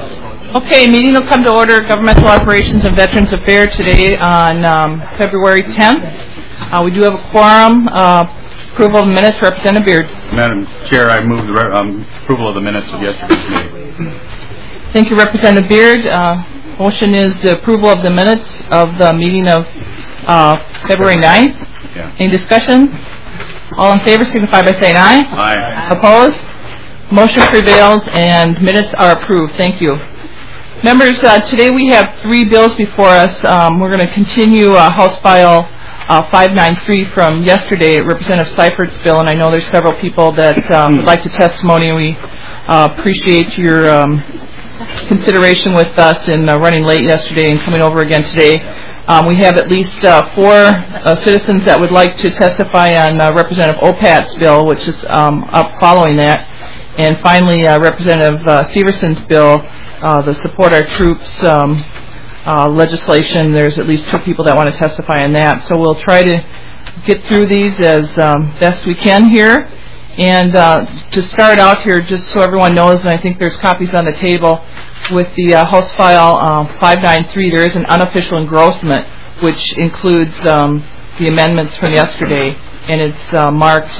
Okay, meeting will come to order. Governmental Operations and Veterans Affairs today on February 10th. We do have a quorum. Approval of the minutes, Representative Beard. Madam Chair, I move the approval of the minutes of yesterday's meeting. Thank you, Representative Beard. Motion is the approval of the minutes of the meeting of February 9th. Yeah. Any discussion? All in favor signify by saying aye. Aye. Opposed? Motion prevails and minutes are approved. Thank you. Members, today we have 3 bills before us. We're going to continue House File 593 from yesterday, Representative Seifert's bill, and I know there's several people that would like to testimony. We appreciate your consideration with us in running late yesterday and coming over again today. We have at least 4 citizens that would like to testify on Representative Opat's bill, which is up following that. And finally, Representative Severson's bill, the Support Our Troops legislation. There's at least 2 people that want to testify on that. So we'll try to get through these as best we can here. And to start out here, just so everyone knows, and I think there's copies on the table, with the House File 593, there is an unofficial engrossment, which includes the amendments from yesterday, and it's marked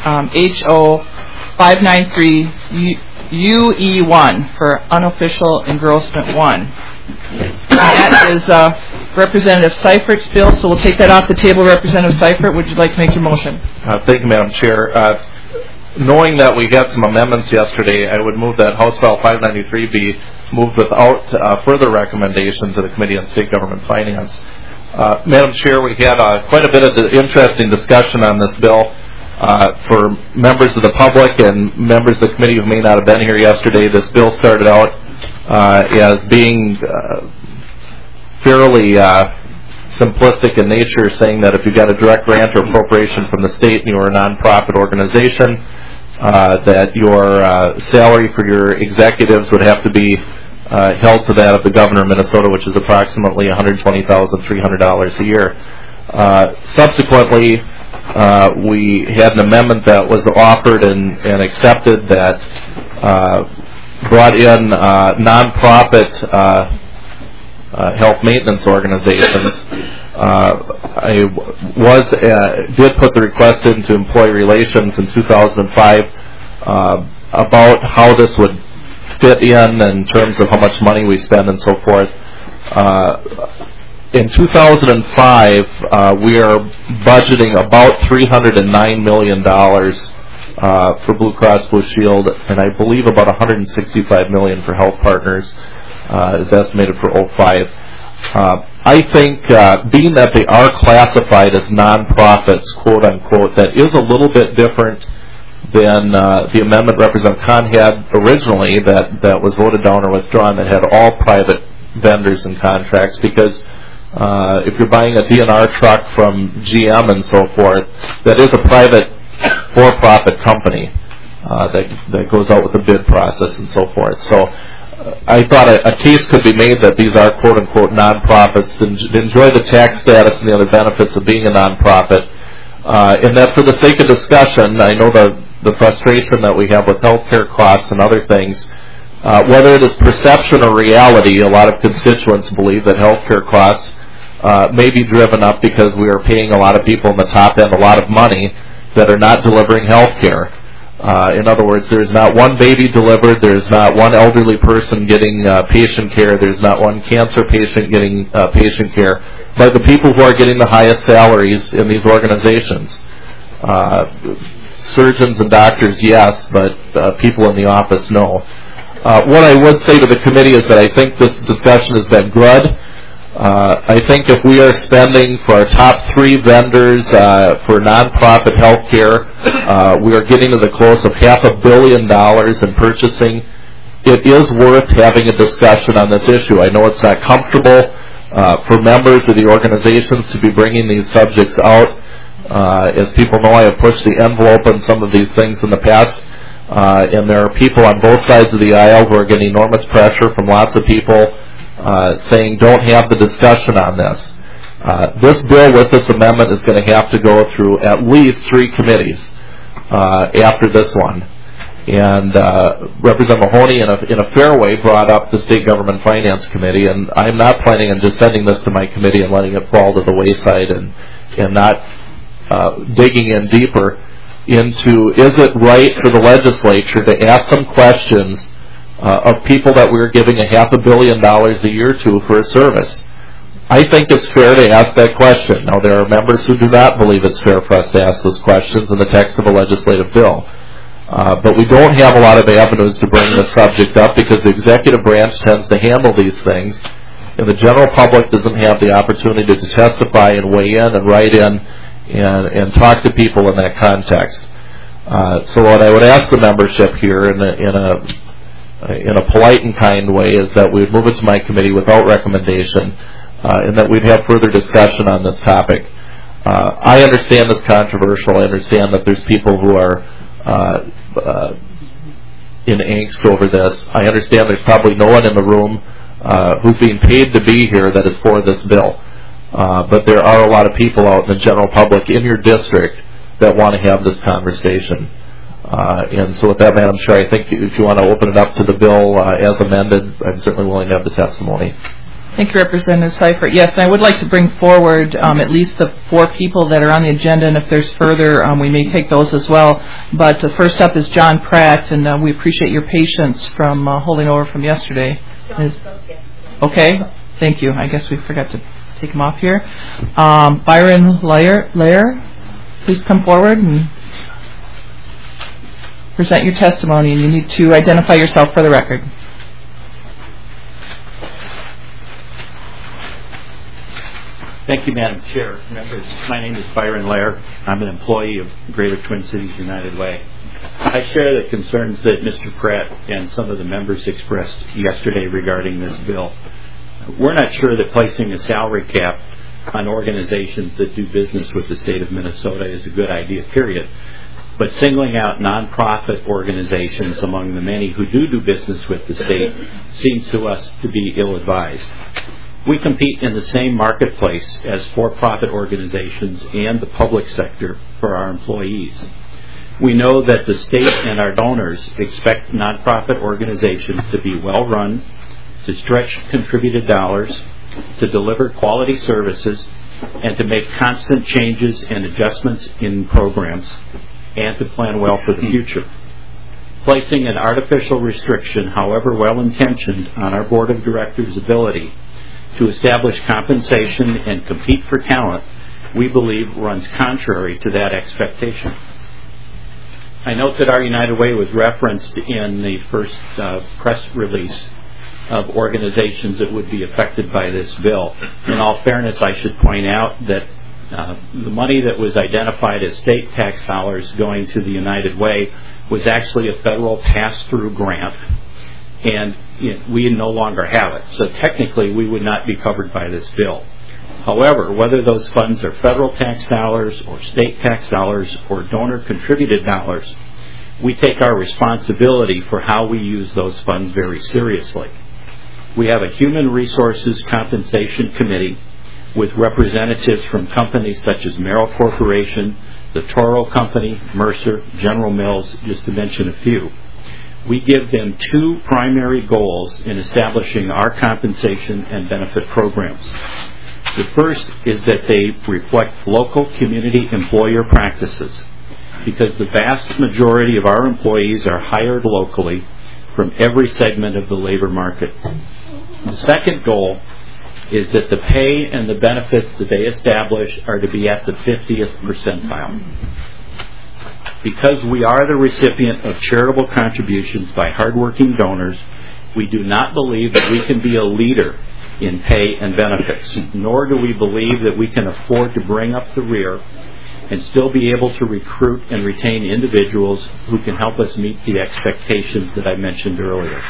HO 593 UE1 for unofficial engrossment 1. That is Representative Seifert's bill, so we'll take that off the table. Representative Seifert, would you like to make your motion? Thank you, Madam Chair. Knowing that we had some amendments yesterday, I would move that House File 593 be moved without further recommendation to the Committee on State Government Finance. Madam Chair, we had quite a bit of interesting discussion on this bill. For members of the public and members of the committee who may not have been here yesterday, this bill started out as being fairly simplistic in nature, saying that if you got a direct grant or appropriation from the state and you were a nonprofit organization, that your salary for your executives would have to be held to that of the governor of Minnesota, which is approximately $120,300 a year. Subsequently, we had an amendment that was offered and accepted that brought in nonprofit health maintenance organizations. I did put the request into Employee Relations in 2005 about how this would fit in terms of how much money we spend and so forth. In 2005, we are budgeting about $309 million for Blue Cross Blue Shield, and I believe about $165 million for Health Partners is estimated for 2005. I think, being that they are classified as nonprofits, quote unquote, that is a little bit different than the amendment Representative Kahn had originally that was voted down or withdrawn, that had all private vendors and contracts, because if you're buying a DNR truck from GM and so forth, that is a private for-profit company that goes out with a bid process and so forth. So I thought a case could be made that these are quote-unquote nonprofits that enjoy the tax status and the other benefits of being a nonprofit, and that for the sake of discussion, I know the frustration that we have with healthcare costs and other things, whether it is perception or reality, a lot of constituents believe that healthcare costs may be driven up because we are paying a lot of people in the top end a lot of money that are not delivering health care. In other words, there's not one baby delivered, there's not one elderly person getting patient care, there's not one cancer patient getting patient care, but the people who are getting the highest salaries in these organizations. Surgeons and doctors, yes, but people in the office, no. What I would say to the committee is that I think this discussion has been good. I think if we are spending for our top 3 vendors for nonprofit health care, we are getting to the close of $500 million in purchasing. It is worth having a discussion on this issue. I know it's not comfortable for members of the organizations to be bringing these subjects out. As people know, I have pushed the envelope on some of these things in the past, and there are people on both sides of the aisle who are getting enormous pressure from lots of people saying don't have the discussion on this. This bill with this amendment is going to have to go through at least 3 committees after this one. And Representative Mahoney, in a fair way, brought up the State Government Finance Committee, and I'm not planning on just sending this to my committee and letting it fall to the wayside and not digging in deeper into, is it right for the legislature to ask some questions of people that we're giving $500 million a year to for a service? I think it's fair to ask that question. Now, there are members who do not believe it's fair for us to ask those questions in the text of a legislative bill. But we don't have a lot of avenues to bring the subject up because the executive branch tends to handle these things, and the general public doesn't have the opportunity to testify and weigh in and write in and talk to people in that context. So what I would ask the membership here in a polite and kind way is that we would move it to my committee without recommendation, and that we'd have further discussion on this topic. I understand it's controversial. I understand that there's people who are in angst over this. I understand there's probably no one in the room who's being paid to be here that is for this bill. But there are a lot of people out in the general public in your district that want to have this conversation. And so with that, Madam Chair, I think if you want to open it up to the bill as amended, I'm certainly willing to have the testimony. Thank you, Representative Seifert. Yes, I would like to bring forward at least the 4 people that are on the agenda, and if there's further, we may take those as well. But first up is John Pratt, and we appreciate your patience from holding over from yesterday. Okay, thank you. I guess we forgot to take him off here. Byron Lair, please come forward and present your testimony, and you need to identify yourself for the record. Thank you, Madam Chair. Members, my name is Byron Lair. I'm an employee of Greater Twin Cities United Way. I share the concerns that Mr. Pratt and some of the members expressed yesterday regarding this bill. We're not sure that placing a salary cap on organizations that do business with the state of Minnesota is a good idea, period. But singling out nonprofit organizations among the many who do business with the state seems to us to be ill-advised. We compete in the same marketplace as for-profit organizations and the public sector for our employees. We know that the state and our donors expect nonprofit organizations to be well-run, to stretch contributed dollars, to deliver quality services, and to make constant changes and adjustments in programs, and to plan well for the future. Placing an artificial restriction, however well-intentioned, on our board of directors' ability to establish compensation and compete for talent, we believe runs contrary to that expectation. I note that our United Way was referenced in the first press release of organizations that would be affected by this bill. In all fairness, I should point out that the money that was identified as state tax dollars going to the United Way was actually a federal pass-through grant, and we no longer have it. So technically, we would not be covered by this bill. However, whether those funds are federal tax dollars or state tax dollars or donor-contributed dollars, we take our responsibility for how we use those funds very seriously. We have a Human Resources Compensation Committee with representatives from companies such as Merrill Corporation, the Toro Company, Mercer, General Mills, just to mention a few. We give them 2 primary goals in establishing our compensation and benefit programs. The first is that they reflect local community employer practices, because the vast majority of our employees are hired locally from every segment of the labor market. The second goal is that the pay and the benefits that they establish are to be at the 50th percentile. Because we are the recipient of charitable contributions by hardworking donors, we do not believe that we can be a leader in pay and benefits, nor do we believe that we can afford to bring up the rear and still be able to recruit and retain individuals who can help us meet the expectations that I mentioned earlier.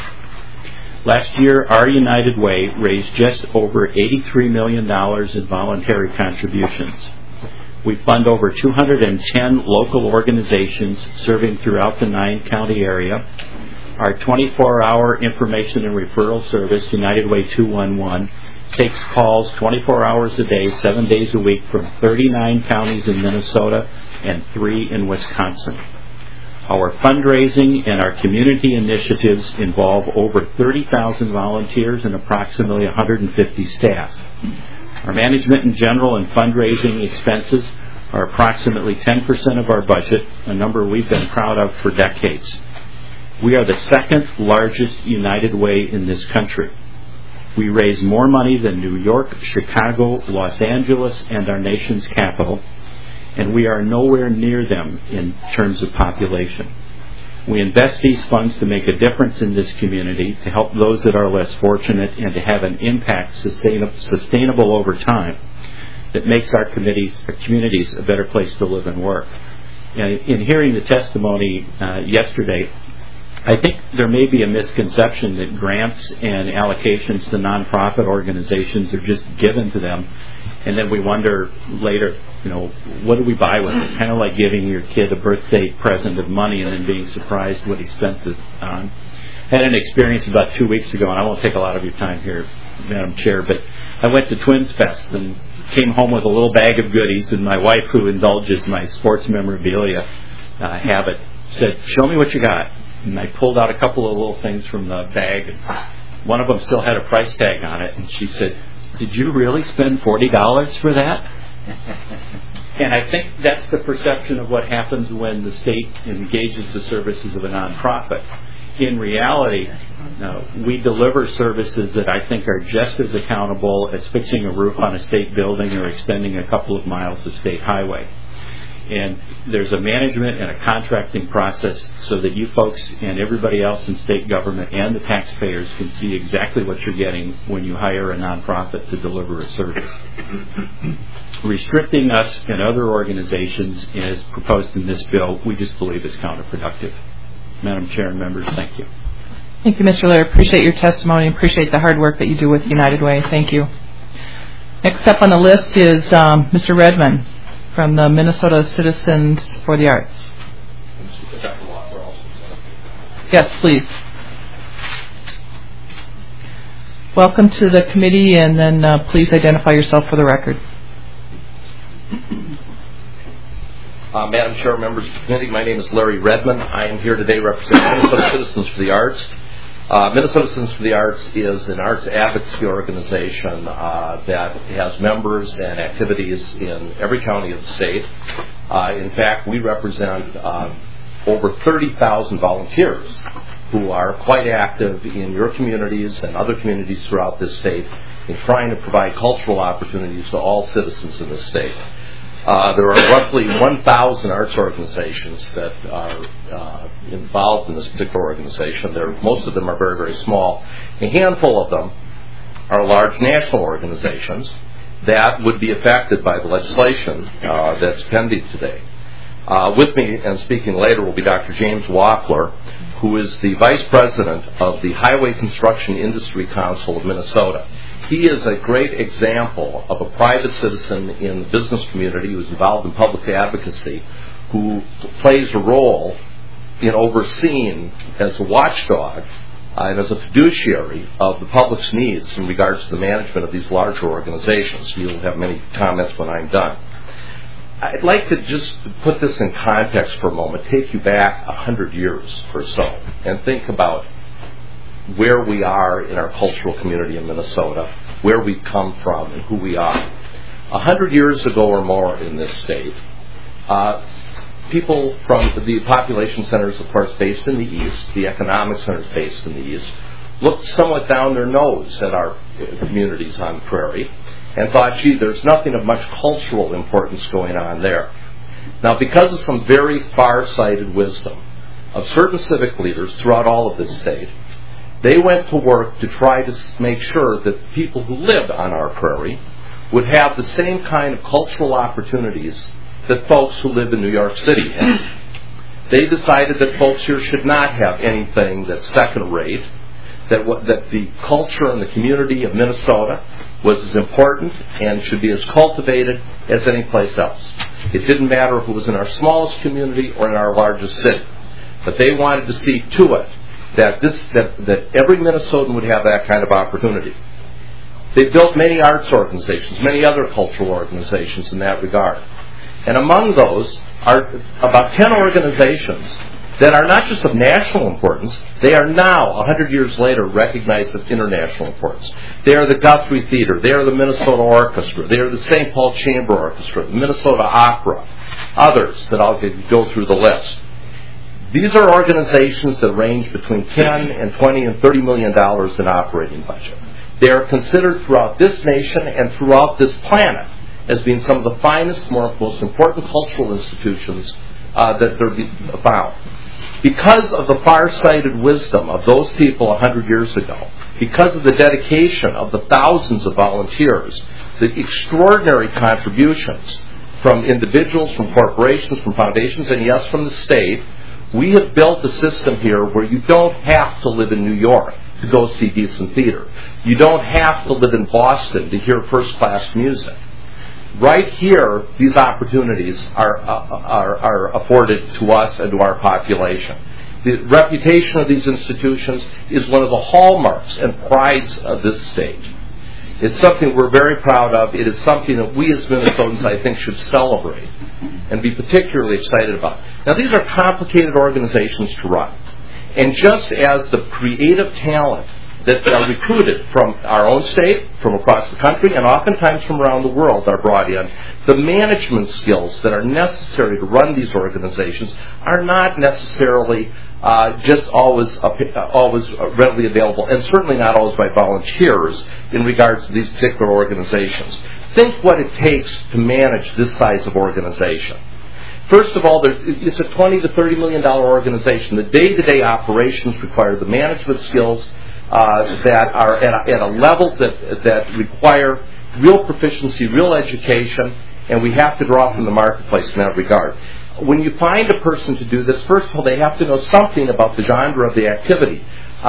Last year, our United Way raised just over $83 million in voluntary contributions. We fund over 210 local organizations serving throughout the 9-county area. Our 24-hour information and referral service, United Way 211, takes calls 24 hours a day, 7 days a week from 39 counties in Minnesota and 3 in Wisconsin. Our fundraising and our community initiatives involve over 30,000 volunteers and approximately 150 staff. Our management in general and fundraising expenses are approximately 10% of our budget, a number we've been proud of for decades. We are the second largest United Way in this country. We raise more money than New York, Chicago, Los Angeles, and our nation's capital, and we are nowhere near them in terms of population. We invest these funds to make a difference in this community, to help those that are less fortunate, and to have an impact sustainable over time that makes our communities a better place to live and work. In hearing the testimony yesterday, I think there may be a misconception that grants and allocations to nonprofit organizations are just given to them, and then we wonder later, what do we buy with it? Kind of like giving your kid a birthday present of money and then being surprised what he spent it on. I had an experience about 2 weeks ago, and I won't take a lot of your time here, Madam Chair, but I went to Twins Fest and came home with a little bag of goodies, and my wife, who indulges my sports memorabilia habit, said, "Show me what you got." And I pulled out a couple of little things from the bag, and one of them still had a price tag on it, and she said, "Did you really spend $40 for that?" And I think that's the perception of what happens when the state engages the services of a nonprofit. In reality, we deliver services that I think are just as accountable as fixing a roof on a state building or extending a couple of miles of state highway. And there's a management and a contracting process so that you folks and everybody else in state government and the taxpayers can see exactly what you're getting when you hire a nonprofit to deliver a service. Restricting us and other organizations as proposed in this bill, we just believe is counterproductive. Madam Chair and members, thank you. Thank you, Mr. Laird. Appreciate your testimony and appreciate the hard work that you do with United Way. Thank you. Next up on the list is Mr. Redmond from the Minnesota Citizens for the Arts. Yes, please. Welcome to the committee, and then please identify yourself for the record. Madam Chair, members of the committee, my name is Larry Redmond. I am here today representing Minnesota Citizens for the Arts. Minnesota Citizens for the Arts is an arts advocacy organization that has members and activities in every county of the state. In fact, we represent over 30,000 volunteers who are quite active in your communities and other communities throughout this state in trying to provide cultural opportunities to all citizens in the state. There are roughly 1,000 arts organizations that are involved in this particular organization. Most of them are very, very small. A handful of them are large national organizations that would be affected by the legislation that's pending today. With me and speaking later will be Dr. James Waffler, who is the Vice President of the Highway Construction Industry Council of Minnesota. He is a great example of a private citizen in the business community who's involved in public advocacy, who plays a role in overseeing as a watchdog and as a fiduciary of the public's needs in regards to the management of these larger organizations. You'll have many comments when I'm done. I'd like to just put this in context for a moment, take you back 100 years or so, and think about where we are in our cultural community in Minnesota, where we've come from, and who we are. 100 years ago or more in this state, people from the population centers, of course, based in the east, the economic centers based in the east, looked somewhat down their nose at our communities on the prairie and thought, gee, there's nothing of much cultural importance going on there. Now, because of some very far-sighted wisdom of certain civic leaders throughout all of this state, they went to work to try to make sure that people who lived on our prairie would have the same kind of cultural opportunities that folks who live in New York City have. They decided that folks here should not have anything that's second-rate, that the culture and the community of Minnesota was as important and should be as cultivated as any place else. It didn't matter if it was in our smallest community or in our largest city. But they wanted to see to it that every Minnesotan would have that kind of opportunity. They built many arts organizations, many other cultural organizations in that regard. And among those are about 10 organizations that are not just of national importance, they are now, 100 years later, recognized of international importance. They are the Guthrie Theater, they are the Minnesota Orchestra, they are the St. Paul Chamber Orchestra, the Minnesota Opera, others that I'll go through the list. These are organizations that range between $10 and $20 and $30 million in operating budget. They are considered throughout this nation and throughout this planet as being some of the finest, most important cultural institutions that they're found. Because of the far-sighted wisdom of those people 100 years ago, because of the dedication of the thousands of volunteers, the extraordinary contributions from individuals, from corporations, from foundations, and yes, from the state, we have built a system here where you don't have to live in New York to go see decent theater. You don't have to live in Boston to hear first-class music. Right here, these opportunities are afforded to us and to our population. The reputation of these institutions is one of the hallmarks and prides of this state. It's something we're very proud of. It is something that we as Minnesotans, I think, should celebrate and be particularly excited about. Now, these are complicated organizations to run. And just as the creative talent that are recruited from our own state, from across the country, and oftentimes from around the world are brought in, the management skills that are necessary to run these organizations are not necessarily just always readily available, and certainly not always by volunteers in regards to these particular organizations. Think what it takes to manage this size of organization. First of all, it's a $20 to $30 million organization. The day-to-day operations require the management skills that are at a level that require real proficiency, real education, and we have to draw from the marketplace in that regard. When you find a person to do this, first of all, they have to know something about the genre of the activity.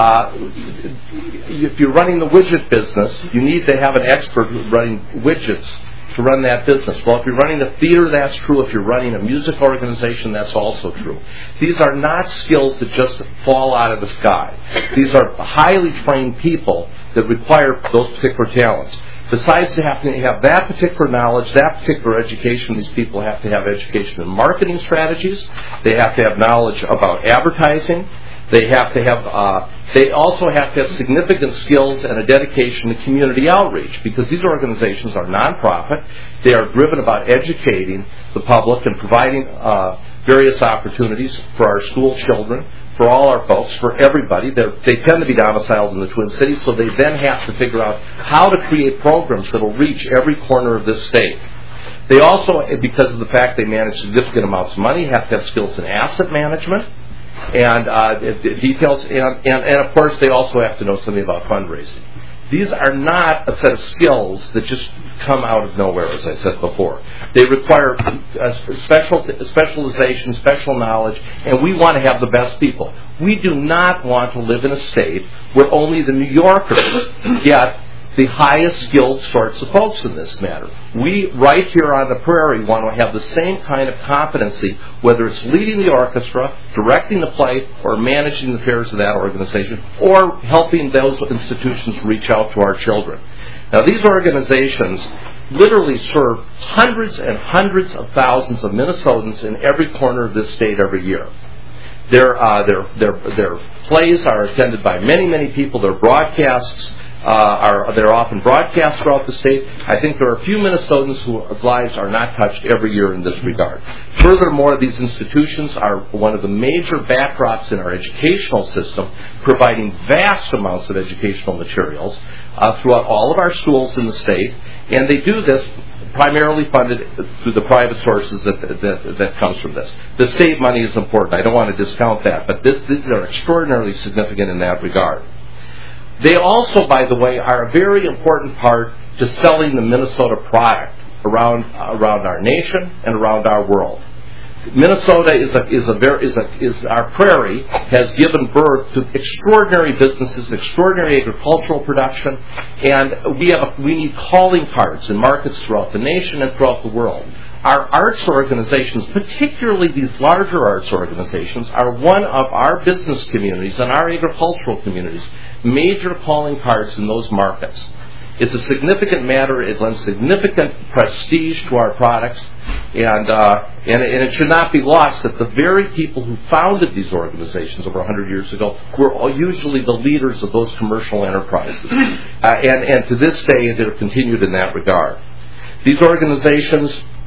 If you're running the widget business, you need to have an expert running widgets to run that business. Well, if you're running a theater, that's true. If you're running a music organization, that's also true. These are not skills that just fall out of the sky. These are highly trained people that require those particular talents. Besides, they have to have that particular knowledge, that particular education. These people have to have education in marketing strategies. They have to have knowledge about advertising. They have to have. They also have to have significant skills and a dedication to community outreach, because these organizations are nonprofit. They are driven about educating the public and providing various opportunities for our school children, for all our folks, for everybody. They tend to be domiciled in the Twin Cities, so they then have to figure out how to create programs that will reach every corner of this state. They also, because of the fact they manage significant amounts of money, have to have skills in asset management and details, and of course they also have to know something about fundraising. These are not a set of skills that just come out of nowhere, as I said before. They require specialization, special knowledge, and we want to have the best people. We do not want to live in a state where only the New Yorkers get the highest skilled sorts of folks in this matter. We, right here on the prairie, want to have the same kind of competency, whether it's leading the orchestra, directing the play, or managing the affairs of that organization, or helping those institutions reach out to our children. Now, these organizations literally serve hundreds and hundreds of thousands of Minnesotans in every corner of this state every year. Their plays are attended by many, many people. Their broadcasts they're often broadcast throughout the state. I think there are a few Minnesotans whose lives are not touched every year in this regard. Furthermore, these institutions are one of the major backdrops in our educational system, providing vast amounts of educational materials throughout all of our schools in the state, and they do this primarily funded through the private sources that comes from this. The state money is important. I don't want to discount that, but these are extraordinarily significant in that regard. They also, by the way, are a very important part to selling the Minnesota product around our nation and around our world. Minnesota is our prairie has given birth to extraordinary businesses, extraordinary agricultural production, and we need calling cards in markets throughout the nation and throughout the world. Our arts organizations, particularly these larger arts organizations, are one of our business communities and our agricultural communities, major calling cards in those markets. It's a significant matter. It lends significant prestige to our products, and it should not be lost that the very people who founded these organizations over 100 years ago were usually the leaders of those commercial enterprises, and to this day they're continued in that regard. These organizations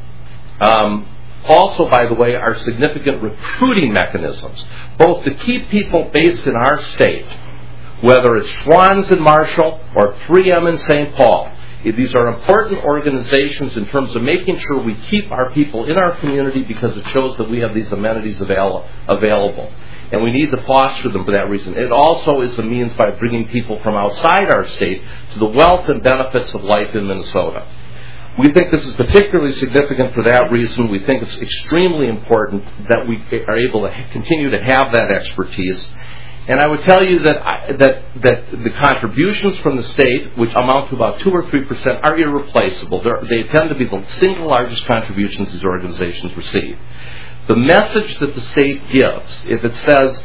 also, by the way, are significant recruiting mechanisms, both to keep people based in our state, whether it's Schwann's in Marshall or 3M in St. Paul. These are important organizations in terms of making sure we keep our people in our community because it shows that we have these amenities available. And we need to foster them for that reason. It also is a means by bringing people from outside our state to the wealth and benefits of life in Minnesota. We think this is particularly significant for that reason. We think it's extremely important that we are able to continue to have that expertise. And I would tell you that the contributions from the state, which amount to about 2 or 3%, are irreplaceable. They tend to be the single largest contributions these organizations receive. The message that the state gives, if it says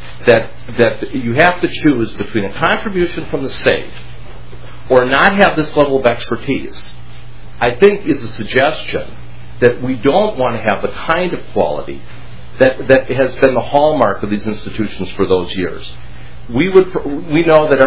that you have to choose between a contribution from the state or not have this level of expertise, I think is a suggestion that we don't want to have the kind of quality that has been the hallmark of these institutions for those years. We know that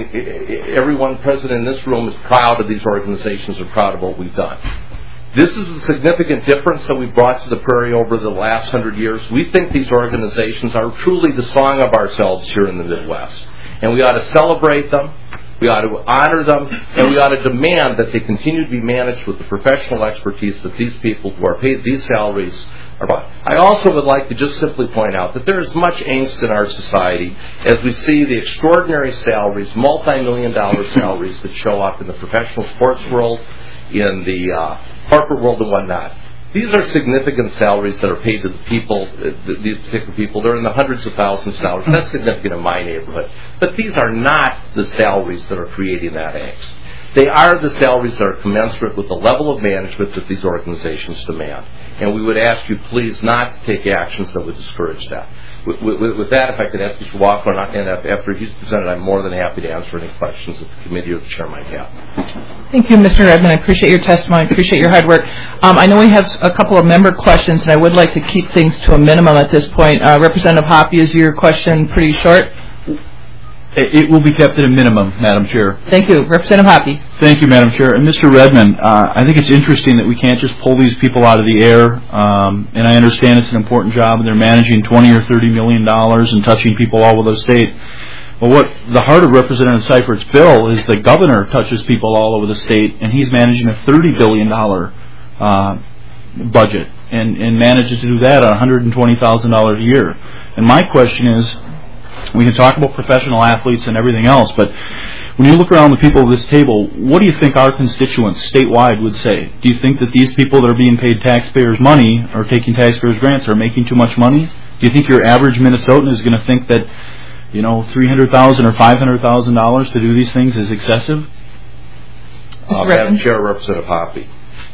everyone present in this room is proud of these organizations and proud of what we've done. This is a significant difference that we've brought to the Prairie over the last 100 years. We think these organizations are truly the song of ourselves here in the Midwest. And we ought to celebrate them, we ought to honor them, and we ought to demand that they continue to be managed with the professional expertise that these people who are paid these salaries are about. I also would like to just simply point out that there is much angst in our society as we see the extraordinary salaries, multi-million-dollar salaries that show up in the professional sports world, in the corporate world and whatnot. These are significant salaries that are paid to the people, these particular people. They're in the hundreds of thousands of dollars. That's significant in my neighborhood. But these are not the salaries that are creating that angst. They are the salaries that are commensurate with the level of management that these organizations demand. And we would ask you please not to take actions that would discourage that. With that, if I could ask Mr. Waffler, and after he's presented, I'm more than happy to answer any questions that the committee or the chair might have. Thank you, Mr. Redmond. I appreciate your testimony. I appreciate your hard work. I know we have a couple of member questions, and I would like to keep things to a minimum at this point. Representative Hoppe, is your question pretty short? It will be kept at a minimum, Madam Chair. Thank you. Representative Hoppe. Thank you, Madam Chair. And Mr. Redmond, I think it's interesting that we can't just pull these people out of the air, and I understand it's an important job, and they're managing $20 or $30 million and touching people all over the state. But what the heart of Representative Seifert's bill is the governor touches people all over the state, and he's managing a $30 billion budget and manages to do that at $120,000 a year. And my question is, we can talk about professional athletes and everything else, but when you look around the people at this table, what do you think our constituents statewide would say? Do you think that these people that are being paid taxpayers' money or taking taxpayers' grants are making too much money? Do you think your average Minnesotan is going to think that, $300,000 or $500,000 to do these things is excessive? Madam Chair, Representative Hoppe.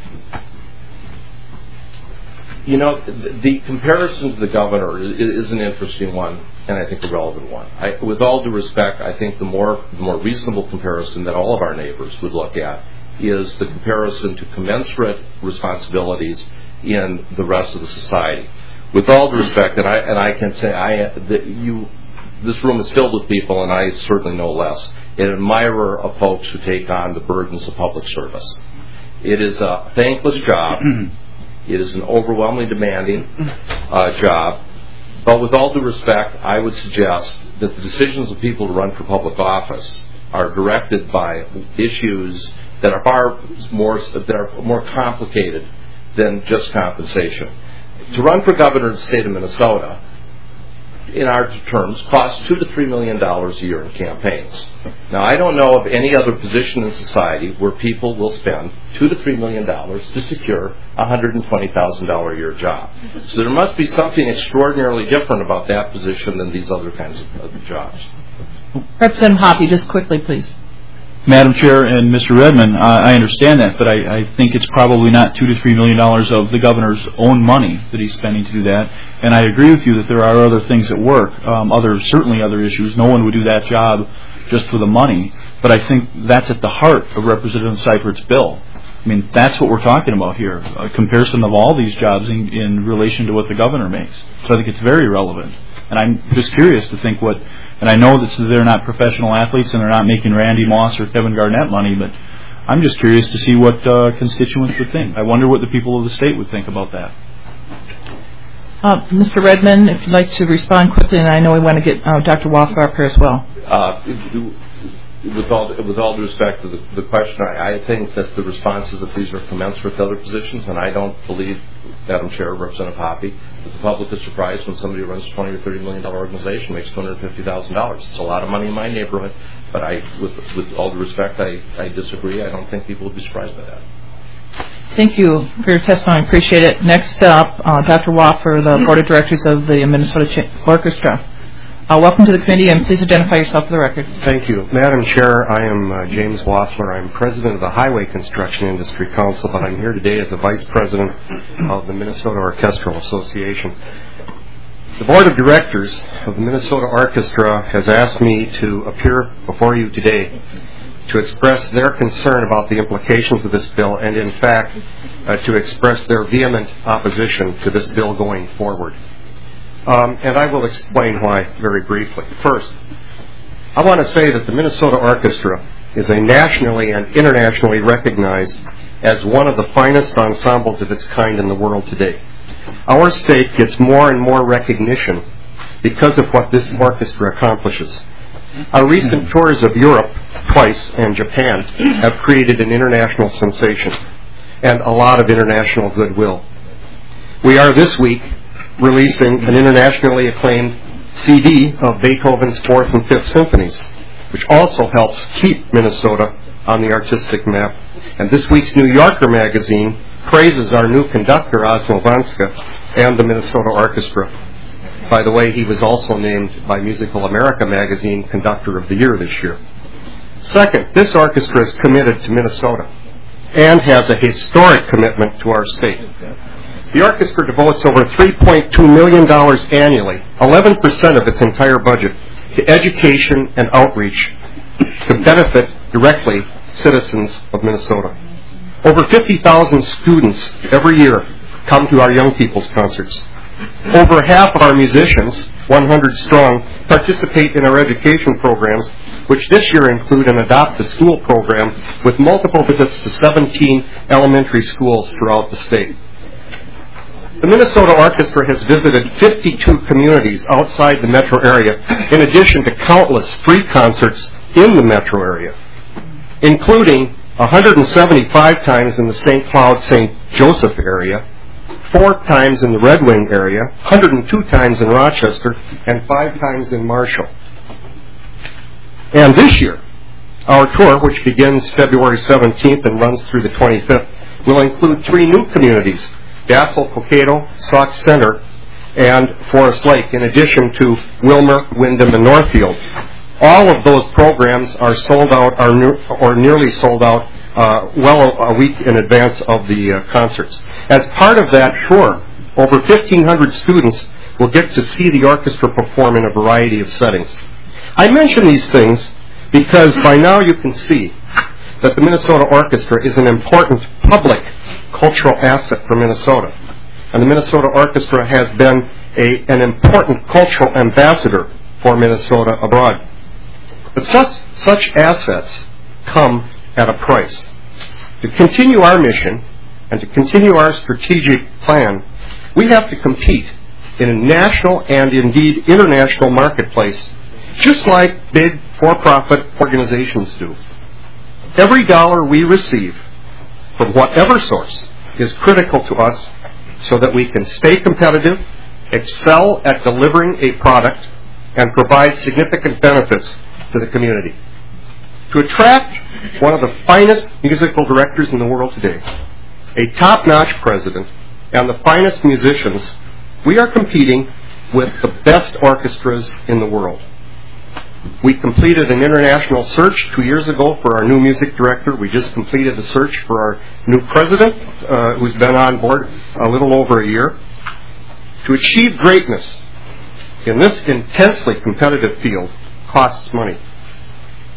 The comparison to the governor is an interesting one, and I think a relevant one. With all due respect, I think the more reasonable comparison that all of our neighbors would look at is the comparison to commensurate responsibilities in the rest of the society. With all due respect, and I can say this room is filled with people, and I certainly know less, an admirer of folks who take on the burdens of public service. It is a thankless job. It is an overwhelmingly demanding job. But with all due respect, I would suggest that the decisions of people to run for public office are directed by issues that are far more complicated than just compensation. To run for governor of the state of Minnesota, in our terms, costs $2 to $3 million a year in campaigns. Now, I don't know of any other position in society where people will spend $2 to $3 million to secure a $120,000 a year job. So there must be something extraordinarily different about that position than these other kinds of jobs. Representative Hoppe, just quickly, please. Madam Chair and Mr. Redmond, I understand that, but I think it's probably not $2 to $3 million of the governor's own money that he's spending to do that. And I agree with you that there are other things at work, certainly other issues. No one would do that job just for the money, but I think that's at the heart of Representative Seifert's bill. I mean, that's what we're talking about here, a comparison of all these jobs in relation to what the governor makes. So I think it's very relevant. And I'm just curious to think and I know that they're not professional athletes and they're not making Randy Moss or Kevin Garnett money, but I'm just curious to see what constituents would think. I wonder what the people of the state would think about that. Mr. Redmond, if you'd like to respond quickly, and I know we want to get Dr. Waffler up here as well. With all due respect to the question, I think that the response is that these are commensurate with other positions, and I don't believe, Madam Chair, Representative Hoppe, that the public is surprised when somebody who runs a $20 or $30 million organization makes $250,000. It's a lot of money in my neighborhood, but with all due respect, I disagree. I don't think people would be surprised by that. Thank you for your testimony. Appreciate it. Next up, Dr. Waffler, the Board of Directors of the Minnesota Orchestra. Welcome to the committee, and please identify yourself for the record. Thank you. Madam Chair, I am James Waffler. I'm president of the Highway Construction Industry Council, but I'm here today as the vice president of the Minnesota Orchestral Association. The Board of Directors of the Minnesota Orchestra has asked me to appear before you today to express their concern about the implications of this bill and, in fact, to express their vehement opposition to this bill going forward. And I will explain why very briefly. First, I want to say that the Minnesota Orchestra is a nationally and internationally recognized as one of the finest ensembles of its kind in the world today. Our state gets more and more recognition because of what this orchestra accomplishes. Our recent tours of Europe twice and Japan have created an international sensation and a lot of international goodwill. We are this week releasing an internationally acclaimed CD of Beethoven's 4th and 5th Symphonies, which also helps keep Minnesota on the artistic map. And this week's New Yorker magazine praises our new conductor, Osmo Vanska, and the Minnesota Orchestra. By the way, he was also named by Musical America magazine Conductor of the Year this year. Second, this orchestra is committed to Minnesota and has a historic commitment to our state. The orchestra devotes over $3.2 million annually, 11% of its entire budget, to education and outreach to benefit directly citizens of Minnesota. Over 50,000 students every year come to our young people's concerts. Over half of our musicians, 100 strong, participate in our education programs, which this year include an Adopt a School program with multiple visits to 17 elementary schools throughout the state. The Minnesota Orchestra has visited 52 communities outside the metro area, in addition to countless free concerts in the metro area, including 175 times in the St. Cloud, St. Joseph area, 4 times in the Red Wing area, 102 times in Rochester, and 5 times in Marshall. And this year, our tour, which begins February 17th and runs through the 25th, will include 3 new communities: Dassel, Cokato, Sauk Center, and Forest Lake, in addition to Wilmer, Windham, and Northfield. All of those programs are sold out, or nearly sold out, well a week in advance of the concerts. As part of that tour, over 1,500 students will get to see the orchestra perform in a variety of settings. I mention these things because by now you can see that the Minnesota Orchestra is an important public cultural asset for Minnesota. And the Minnesota Orchestra has been an important cultural ambassador for Minnesota abroad. But such assets come at a price. To continue our mission and to continue our strategic plan, we have to compete in a national and indeed international marketplace, just like big for-profit organizations do. Every dollar we receive, from whatever source, is critical to us so that we can stay competitive, excel at delivering a product, and provide significant benefits to the community. To attract one of the finest musical directors in the world today, a top-notch president, and the finest musicians, we are competing with the best orchestras in the world. We completed an international search 2 years ago for our new music director. We just completed a search for our new president, who's been on board a little over a year. To achieve greatness in this intensely competitive field costs money.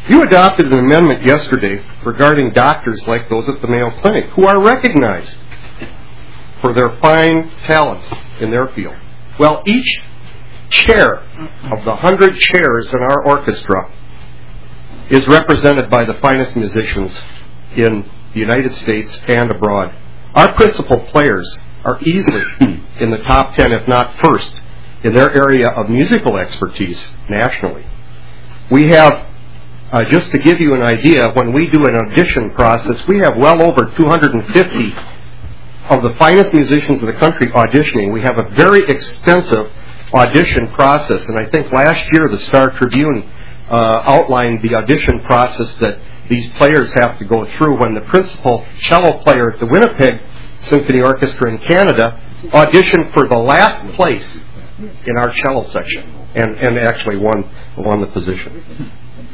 You adopted an amendment yesterday regarding doctors like those at the Mayo Clinic who are recognized for their fine talents in their field. Well, each chair of the 100 chairs in our orchestra is represented by the finest musicians in the United States and abroad. Our principal players are easily in the top 10, if not first, in their area of musical expertise nationally. We have, just to give you an idea, when we do an audition process, we have well over 250 of the finest musicians in the country auditioning. We have a very extensive audition process, and I think last year the Star Tribune outlined the audition process that these players have to go through when the principal cello player at the Winnipeg Symphony Orchestra in Canada auditioned for the last place in our cello section and actually won the position.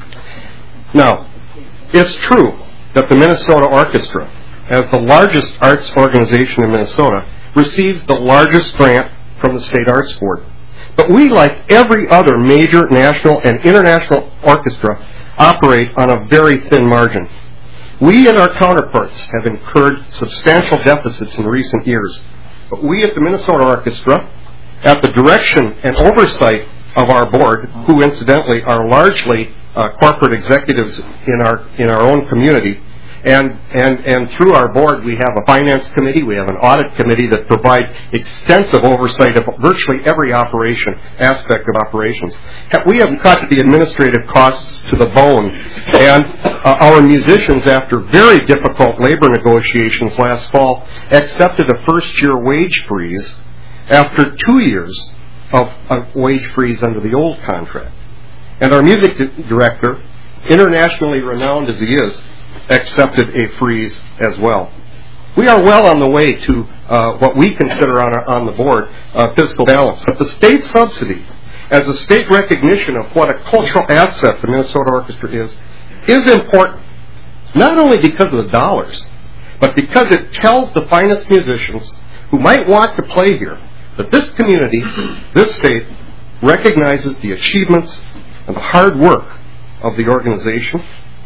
Now, it's true that the Minnesota Orchestra, as the largest arts organization in Minnesota, receives the largest grant from the State Arts Board. But we, like every other major national and international orchestra, operate on a very thin margin. We and our counterparts have incurred substantial deficits in recent years. But we at the Minnesota Orchestra, at the direction and oversight of our board, who incidentally are largely corporate executives in our own community, and through our board we have a finance committee, we have an audit committee that provide extensive oversight of virtually every aspect of operations. We have cut the administrative costs to the bone, and our musicians, after very difficult labor negotiations last fall, accepted a first-year wage freeze after 2 years of a wage freeze under the old contract. And our music director, internationally renowned as he is, accepted a freeze as well. We are well on the way to what we consider on the board fiscal balance. But the state subsidy, as a state recognition of what a cultural asset the Minnesota Orchestra is important, not only because of the dollars, but because it tells the finest musicians who might want to play here that this community, this state, recognizes the achievements and the hard work of the organization,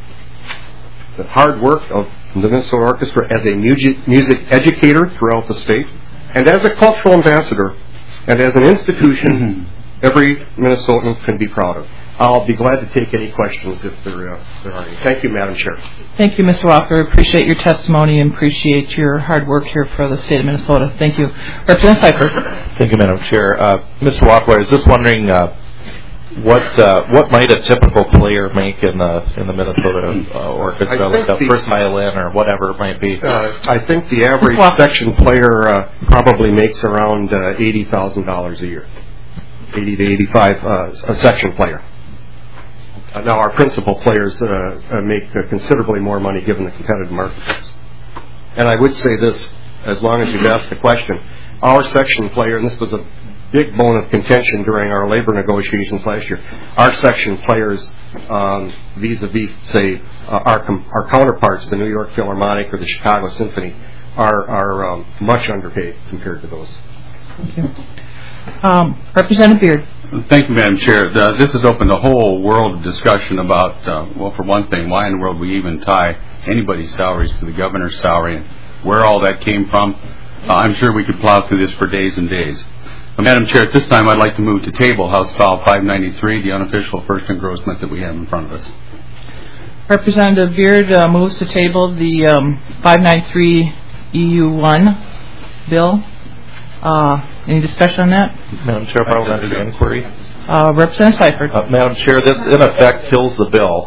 the hard work of the Minnesota Orchestra as a music educator throughout the state, and as a cultural ambassador, and as an institution every Minnesotan can be proud of. I'll be glad to take any questions if there are any. Thank you, Madam Chair. Thank you, Mr. Walker. Appreciate your testimony and appreciate your hard work here for the state of Minnesota. Thank you. Representative Seifert. Thank you, Madam Chair. Mr. Walker, I was just wondering what might a typical player make in the Minnesota orchestra, like the first violin or whatever it might be? I think the average section player probably makes around $80,000 a year, 80 to 85 a section player. Now, our principal players make considerably more money given the competitive marketplace. And I would say this, as long as you've asked the question, our section player, and this was a big bone of contention during our labor negotiations last year, our section players, vis-a-vis, say, our counterparts, the New York Philharmonic or the Chicago Symphony, are much underpaid compared to those. Thank you. Representative Beard. Thank you, Madam Chair. This has opened a whole world of discussion about, well, for one thing, why in the world we even tie anybody's salaries to the governor's salary and where all that came from. I'm sure we could plow through this for days and days. Madam Chair, at this time I'd like to move to table House File 593, the unofficial first engrossment that we have in front of us. Representative Beard moves to table the 593 EU1 bill. Any discussion on that? Madam Chair, parliamentary inquiry. Representative Seifert. Madam Chair, this in effect kills the bill,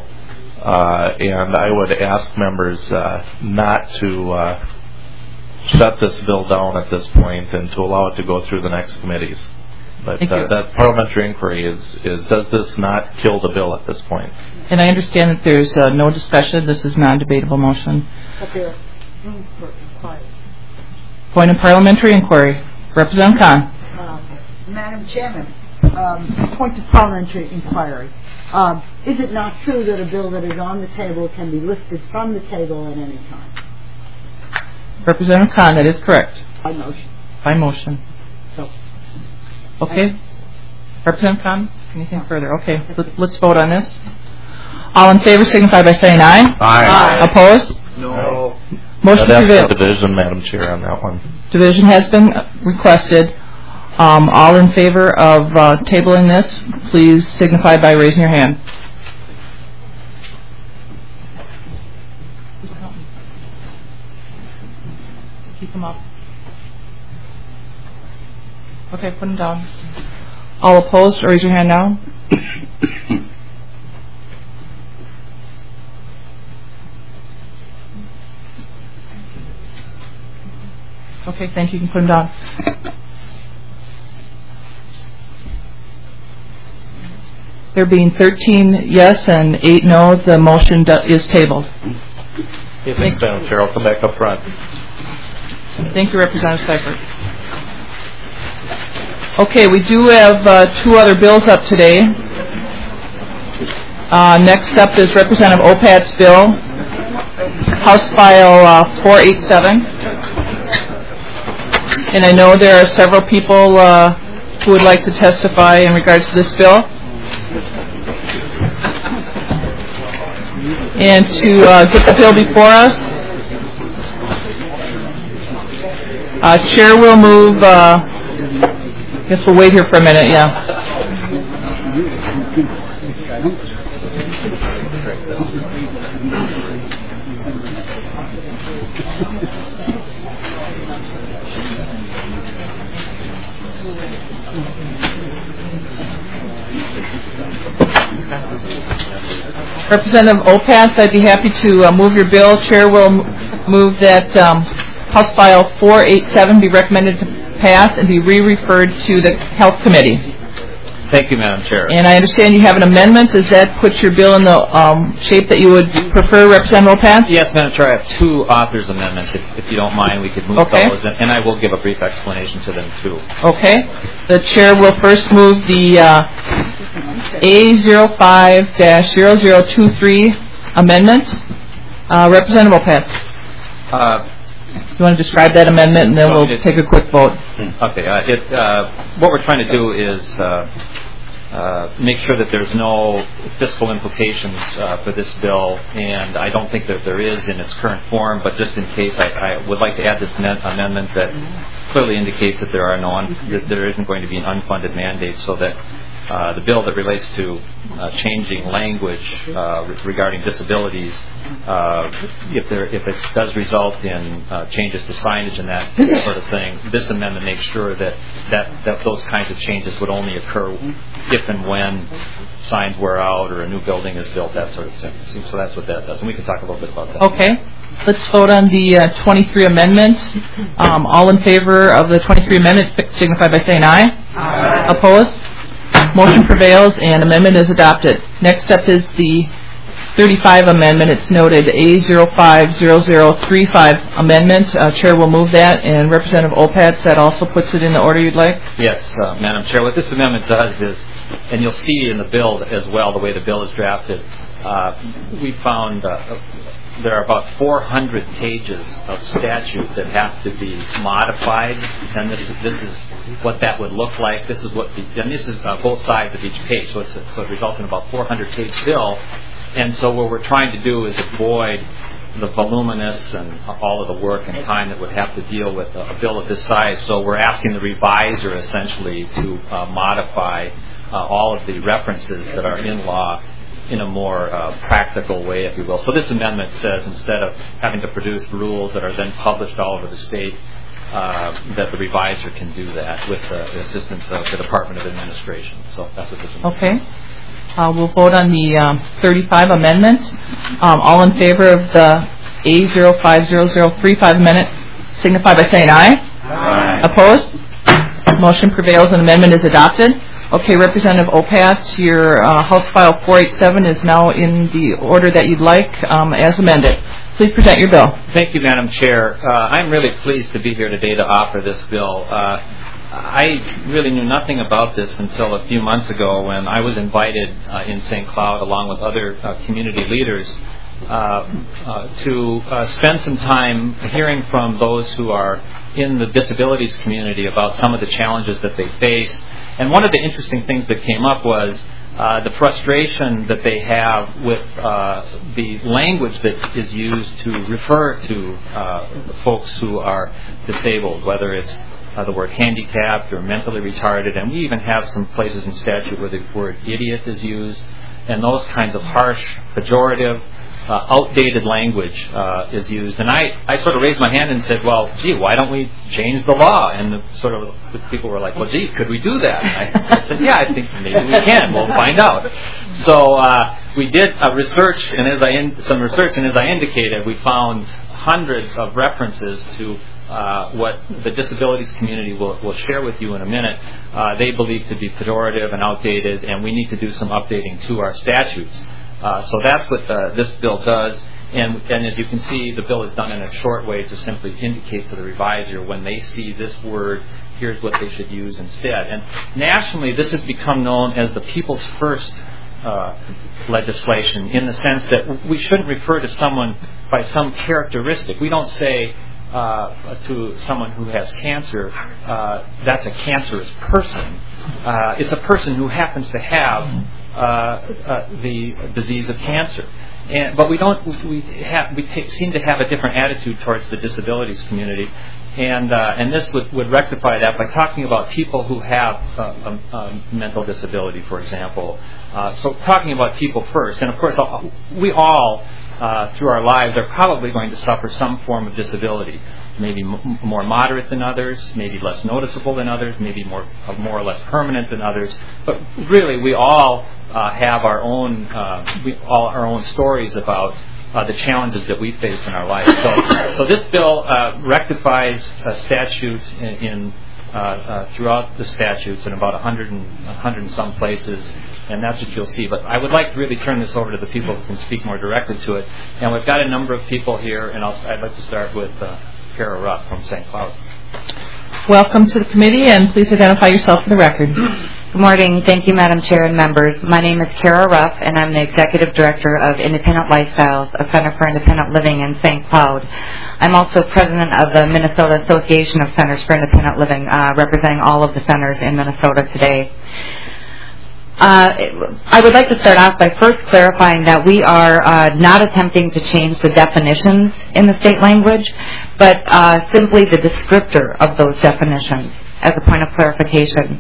and I would ask members not to shut this bill down at this point and to allow it to go through the next committees. But that parliamentary inquiry is does this not kill the bill at this point? And I understand that there's no discussion. This is non-debatable motion. Okay. Room for inquiry. Point of parliamentary inquiry. Representative Khan. Madam Chairman, point of parliamentary inquiry. Is it not true that a bill that is on the table can be lifted from the table at any time? Representative Khan, that is correct. By motion. By motion. So. Okay. Representative Khan, anything further? Okay, let's vote on this. All in favor signify by saying aye. Aye. Opposed? No. Motion That's prevails. the division, Madam Chair, on that one. Division has been requested. All in favor of tabling this, please signify by raising your hand. Keep them up. Okay, put them down. All opposed, raise your hand now. Okay, thank you. You can put them down. There being 13 yes and 8 no, the motion is tabled. Okay, thanks, Madam Chair. I'll come back up front. Thank you, Representative Seifert. Okay, we do have 2 other bills up today. Next up is Representative Opat's bill, House File 487. And I know there are several people who would like to testify in regards to this bill. And to get the bill before us, Chair will move, I guess we'll wait here for a minute, yeah. Representative Opat, I'd be happy to move your bill. Chair will move that House File 487 be recommended to pass and be re-referred to the Health Committee. Thank you, Madam Chair. And I understand you have an amendment. Does that put your bill in the shape that you would prefer, Representative Opat? Yes, Madam Chair. I have 2 authors' amendments. If you don't mind, we could move those, and I will give a brief explanation to them, too. Okay. The Chair will first move the A05-0023 amendment. Representative Opat. You want to describe that amendment, and then we'll take a quick vote. Okay. What we're trying to do is make sure that there's no fiscal implications for this bill, and I don't think that there is in its current form, but just in case, I would like to add this amendment that clearly indicates that there isn't going to be an unfunded mandate, so that the bill that relates to changing language regarding disabilities, if it does result in changes to signage and that sort of thing, this amendment makes sure that those kinds of changes would only occur if and when signs wear out or a new building is built, that sort of thing. So that's what that does, and we can talk a little bit about that. Okay. Let's vote on the 23 amendment. All in favor of the 23 amendment signify by saying aye. Aye. Opposed? Motion prevails and amendment is adopted. Next up is the 35 amendment. It's noted A050035 amendment. Chair will move that, and Representative Opatz, that also puts it in the order you'd like? Yes, Madam Chair. What this amendment does is, and you'll see in the bill as well, the way the bill is drafted, we found there are about 400 pages of statute that have to be modified, and this is what that would look like. This is both sides of each page, so it results in about 400-page bill. And so what we're trying to do is avoid the voluminous and all of the work and time that would have to deal with a bill of this size. So we're asking the reviser essentially to modify all of the references that are in law in a more practical way, if you will. So this amendment says instead of having to produce rules that are then published all over the state, that the reviser can do that with the assistance of the Department of Administration. So that's what this amendment is. Okay. We'll vote on the 35 amendment. All in favor of the A050035 amendment signify by saying aye. Aye. Opposed? Motion prevails and amendment is adopted. Okay, Representative Opatz, your House File 487 is now in the order that you'd like as amended. Please present your bill. Thank you, Madam Chair. I'm really pleased to be here today to offer this bill. I really knew nothing about this until a few months ago when I was invited in St. Cloud along with other community leaders to spend some time hearing from those who are in the disabilities community about some of the challenges that they face. And one of the interesting things that came up was the frustration that they have with the language that is used to refer to folks who are disabled, whether it's the word handicapped or mentally retarded, and we even have some places in statute where the word idiot is used, and those kinds of harsh, pejorative, outdated language is used. And I sort of raised my hand and said, well, gee, why don't we change the law? And the people were like, well, gee, could we do that? And I said, yeah, I think maybe we can. We'll find out. So we did research, and as I indicated, we found hundreds of references to what the disabilities community will share with you in a minute. They believe to be pejorative and outdated, and we need to do some updating to our statutes. So that's what this bill does, and as you can see, the bill is done in a short way to simply indicate to the reviser when they see this word, here's what they should use instead. And nationally, this has become known as the People's First legislation, in the sense that we shouldn't refer to someone by some characteristic. We don't say to someone who has cancer, that's a cancerous person. It's a person who happens to have the disease of cancer, but we seem to have a different attitude towards the disabilities community, and this would rectify that by talking about people who have a mental disability, for example. So talking about people first, and of course we all through our lives are probably going to suffer some form of disability. Maybe more moderate than others, maybe less noticeable than others, maybe more or less permanent than others. But really, we all have our own stories about the challenges that we face in our life. So this bill rectifies a statute in throughout the statutes in about 100 and some places, and that's what you'll see. But I would like to really turn this over to the people who can speak more directly to it. And we've got a number of people here, and I'd like to start with Kara Ruff from St. Cloud. Welcome to the committee, and please identify yourself for the record. Good morning. Thank you, Madam Chair and members. My name is Kara Ruff, and I'm the Executive Director of Independent Lifestyles, a Center for Independent Living in St. Cloud. I'm also President of the Minnesota Association of Centers for Independent Living, representing all of the centers in Minnesota today. I would like to start off by first clarifying that we are not attempting to change the definitions in the state language, but simply the descriptor of those definitions as a point of clarification.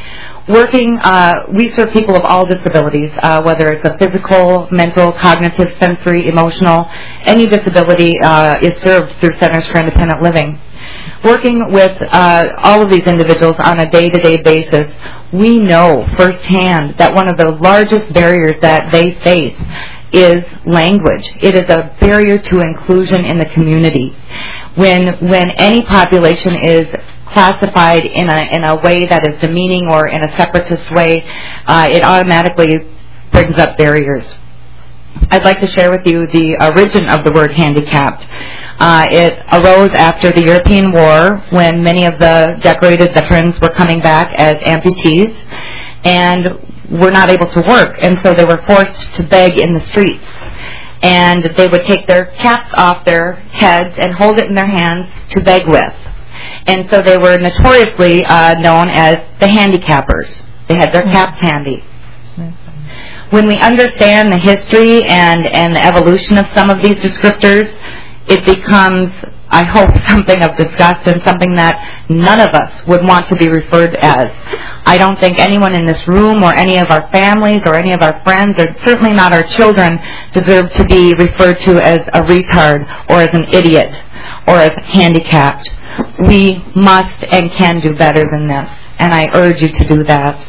We serve people of all disabilities, whether it's a physical, mental, cognitive, sensory, emotional. Any disability is served through Centers for Independent Living. Working with all of these individuals on a day-to-day basis, we know firsthand that one of the largest barriers that they face is language. It is a barrier to inclusion in the community. When any population is classified in a way that is demeaning or in a separatist way, it automatically brings up barriers. I'd like to share with you the origin of the word handicapped. It arose after the European War, when many of the decorated veterans were coming back as amputees and were not able to work, and so they were forced to beg in the streets. And they would take their caps off their heads and hold it in their hands to beg with. And so they were notoriously known as the handicappers. They had their caps handy. When we understand the history and the evolution of some of these descriptors, it becomes, I hope, something of disgust and something that none of us would want to be referred as. I don't think anyone in this room or any of our families or any of our friends, or certainly not our children, deserve to be referred to as a retard or as an idiot or as handicapped. We must and can do better than this, and I urge you to do that.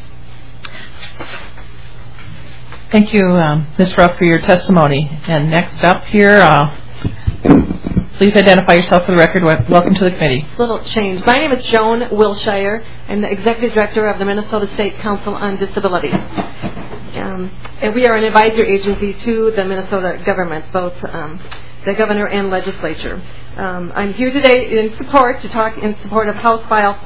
Thank you, Ms. Ruff, for your testimony. And next up here, please identify yourself for the record. Welcome to the committee. Little change. My name is Joan Wilshire. I'm the Executive Director of the Minnesota State Council on Disability. And we are an advisory agency to the Minnesota government, both the governor and legislature. I'm here today in support of House File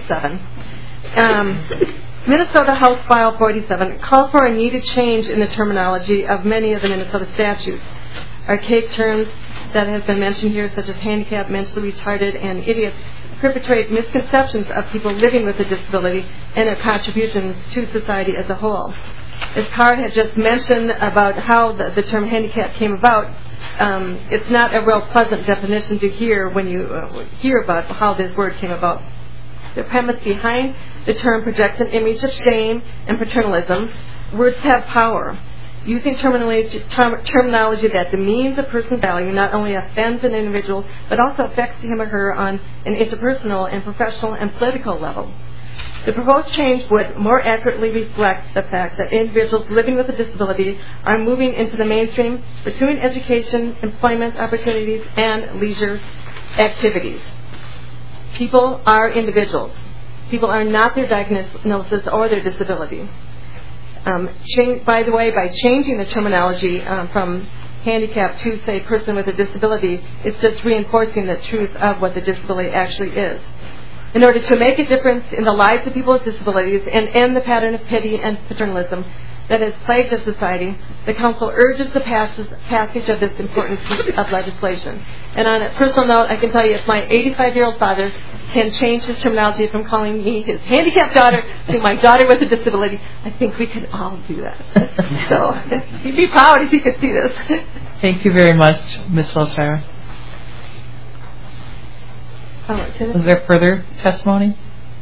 487. Minnesota House File 487 calls for a needed change in the terminology of many of the Minnesota statutes. Archaic terms that have been mentioned here, such as handicapped, mentally retarded, and idiots, perpetrate misconceptions of people living with a disability and their contributions to society as a whole. as Carr had just mentioned about how the term handicap came about, it's not a real pleasant definition to hear when you hear about how this word came about. The premise behind the term projects an image of shame and paternalism. Words have power. Using terminology that demeans a person's value not only offends an individual, but also affects him or her on an interpersonal and professional and political level. The proposed change would more accurately reflect the fact that individuals living with a disability are moving into the mainstream, pursuing education, employment opportunities, and leisure activities. People are individuals. People are not their diagnosis or their disability. By the way, by changing the terminology from handicap to, say, person with a disability, it's just reinforcing the truth of what the disability actually is. In order to make a difference in the lives of people with disabilities and end the pattern of pity and paternalism that has plagued our society, the Council urges the passage of this important piece of legislation. And on a personal note, I can tell you if my 85-year-old father can change his terminology from calling me his handicapped daughter to my daughter with a disability, I think we can all do that. So he'd be proud if he could see this. Thank you very much, Ms. Wilshire. Was there further testimony?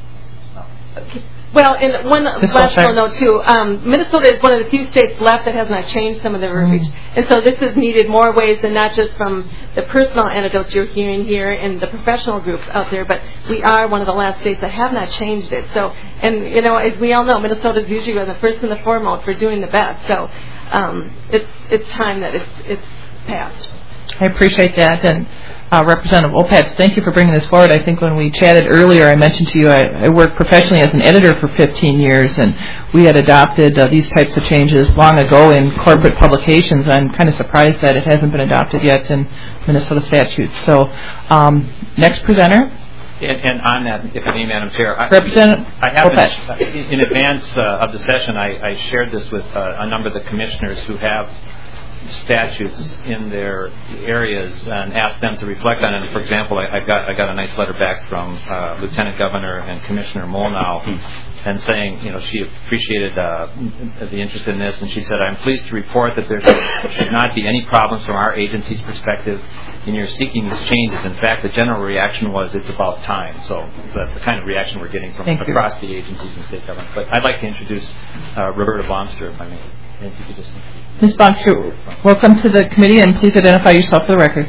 Well, and one last little note, too. Minnesota is one of the few states left that has not changed some of their verbiage. And so this has needed more ways than not just from the personal anecdotes you're hearing here and the professional groups out there, but we are one of the last states that have not changed it. So, and, you know, as we all know, Minnesota is usually the first and the foremost for doing the best. So it's time that it's passed. I appreciate that. And Representative Opatz, thank you for bringing this forward. I think when we chatted earlier, I mentioned to you I worked professionally as an editor for 15 years, and we had adopted these types of changes long ago in corporate publications. I'm kind of surprised that it hasn't been adopted yet in Minnesota statutes. So, next presenter. And on that, if I may, Madam Chair, Representative Opatz. In advance of the session, I shared this with a number of the commissioners who have statutes in their areas and asked them to reflect on it. For example, I got a nice letter back from Lieutenant Governor and Commissioner Molnau, and saying, you know, she appreciated the interest in this, and she said, "I'm pleased to report that there should not be any problems from our agency's perspective in your seeking these changes. In fact, the general reaction was it's about time." So that's the kind of reaction we're getting from across the agencies and state government. But I'd like to introduce Roberta Blomster, if I may. If you could just... Ms. Blomster, welcome to the committee, and please identify yourself for the record.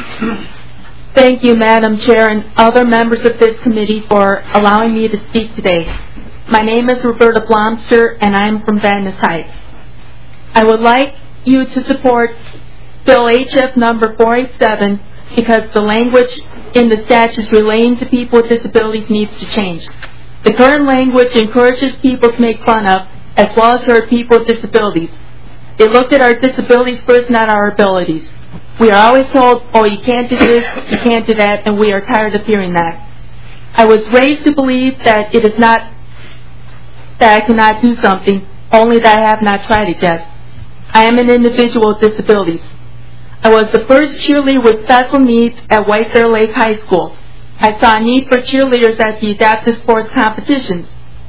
Thank you, Madam Chair, and other members of this committee for allowing me to speak today. My name is Roberta Blomster, and I'm from Van Ness Heights. I would like you to support Bill HF number 487 because the language in the statutes relating to people with disabilities needs to change. The current language encourages people to make fun of as well as hurt people with disabilities. They look at our disabilities first, not our abilities. We are always told, oh, you can't do this, you can't do that, and we are tired of hearing that. I was raised to believe that it is not that I cannot do something, only that I have not tried it yet. I am an individual with disabilities. I was the first cheerleader with special needs at White Bear Lake High School. I saw a need for cheerleaders at the adaptive sports competitions.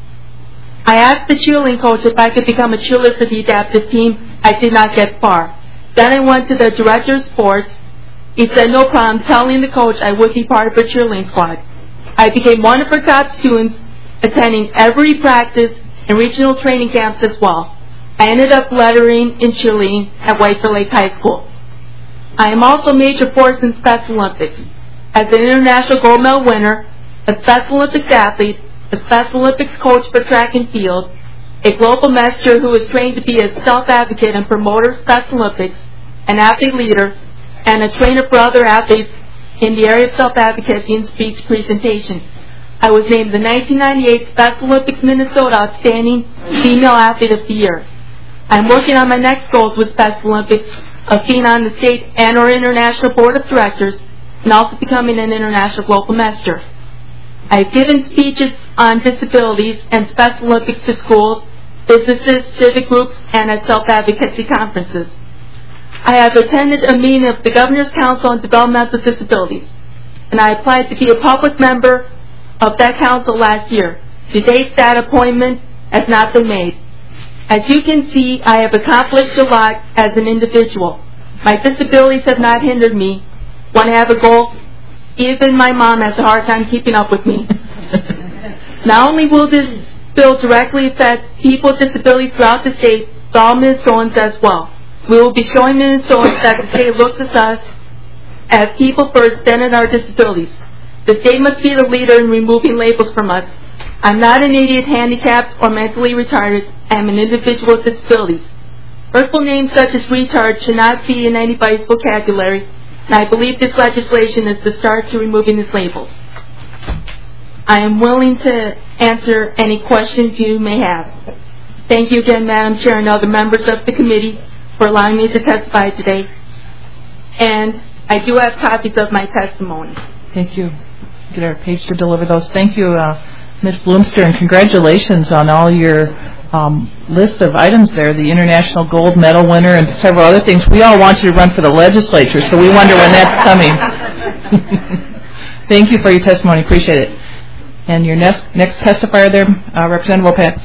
I asked the cheerleading coach if I could become a cheerleader for the adaptive team. I did not get far. Then I went to the director of sports. He said no problem, telling the coach I would be part of her cheerleading squad. I became one of her top students, attending every practice and regional training camps as well. I ended up lettering in cheerleading at White Bear Lake High School. I am also a major force in Special Olympics. As an international gold medal winner, a Special Olympics athlete, a Special Olympics coach for track and field, a global master who is trained to be a self-advocate and promoter of Special Olympics, an athlete leader, and a trainer for other athletes in the area of self-advocacy and speech presentation. I was named the 1998 Special Olympics Minnesota Outstanding Female Athlete of the Year. I'm working on my next goals with Special Olympics of being on the state and or international board of directors and also becoming an international global master. I've given speeches on disabilities and Special Olympics to schools, businesses, civic groups, and at self-advocacy conferences. I have attended a meeting of the Governor's Council on Developmental Disabilities, and I applied to be a public member of that council last year. To date, that appointment has not been made. As you can see, I have accomplished a lot as an individual. My disabilities have not hindered me. When I have a goal, even my mom has a hard time keeping up with me. Not only will this bill directly affect people with disabilities throughout the state, but all Minnesotans as well. We will be showing Minnesotans that the state looks at us as people first, then at our disabilities. The state must be the leader in removing labels from us. I'm not an idiot, handicapped, or mentally retarded. I am an individual with disabilities. Hurtful names such as retard should not be in anybody's vocabulary, and I believe this legislation is the start to removing these labels. I am willing to answer any questions you may have. Thank you again, Madam Chair, and other members of the committee for allowing me to testify today. And I do have copies of my testimony. Thank you. Get our page to deliver those. Thank you, Ms. Bloomster, and congratulations on all your list of items there, the International Gold Medal winner and several other things. We all want you to run for the legislature, so we wonder when that's coming. Thank you for your testimony. Appreciate it. And your next testifier there, Representative Opatz.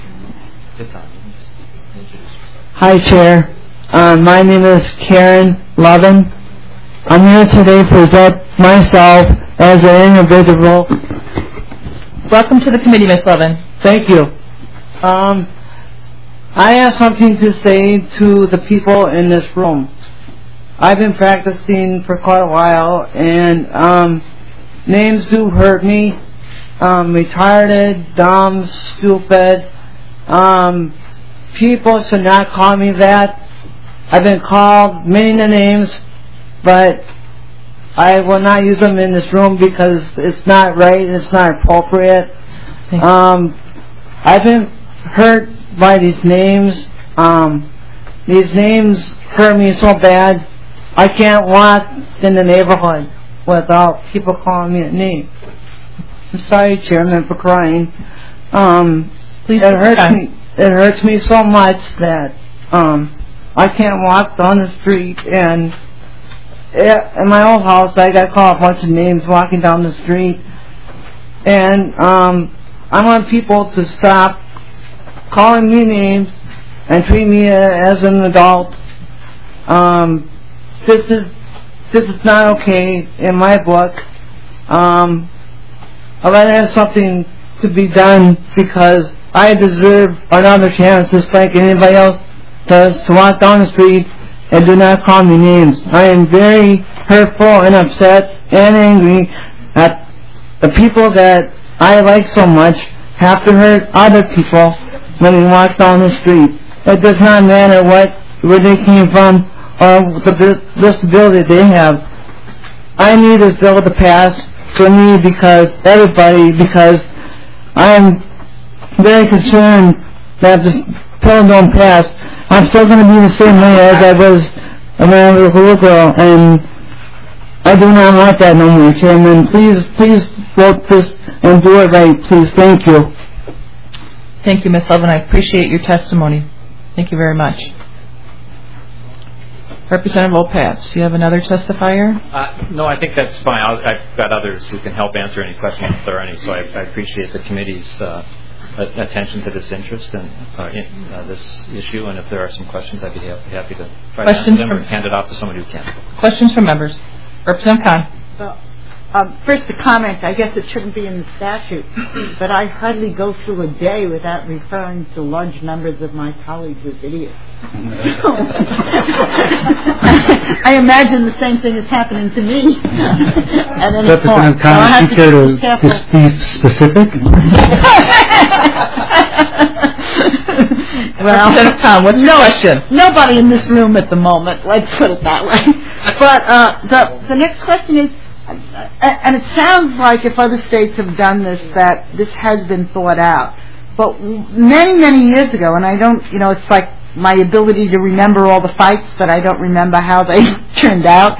Hi, Chair. My name is Karen Lovin. I'm here today to present myself as an individual. Welcome to the committee, Ms. Lovin. Thank you. I have something to say to the people in this room. I've been practicing for quite a while, and names do hurt me. Retarded, dumb, stupid. People should not call me that. I've been called many names, but I will not use them in this room because it's not right and it's not appropriate. I've been hurt by these names. These names hurt me so bad I can't walk in the neighborhood without people calling me a name. I'm sorry, Chairman, for crying. It hurts me so much that I can't walk down the street, and in my old house I got called a bunch of names walking down the street, and I want people to stop calling me names and treat me as an adult. This is not okay in my book. I'd rather have something to be done because I deserve another chance just like anybody else does to walk down the street and do not call me names. I am very hurtful and upset and angry that the people that I like so much have to hurt other people when they walk down the street. It does not matter where they came from or the disability they have. I need this bill to pass for me because I'm very concerned that this bill don't pass. I'm still going to be the same way as I was when I was a little girl, and I do not want that no more, Chairman. Please vote this and do it right, please. Thank you. Thank you, Ms. Lovin. I appreciate your testimony. Thank you very much. Representative Opatz, do you have another testifier? No, I think that's fine. I've got others who can help answer any questions if there are any, so I appreciate the committee's attention to this interest and this issue, and if there are some questions, I'd be happy to try to answer them or hand it off to someone who can. Questions from members? Representative Khan. First, a comment. I guess it shouldn't be in the statute, but I hardly go through a day without referring to large numbers of my colleagues as idiots. I imagine the same thing is happening to me at any point. Representative Khan, you care to be specific? Well, Representative Khan, what's your question? Nobody in this room at the moment. Let's put it that way. But the next question is, and it sounds like if other states have done this, that this has been thought out. But many years ago, and I don't, it's like my ability to remember all the fights, but I don't remember how they turned out.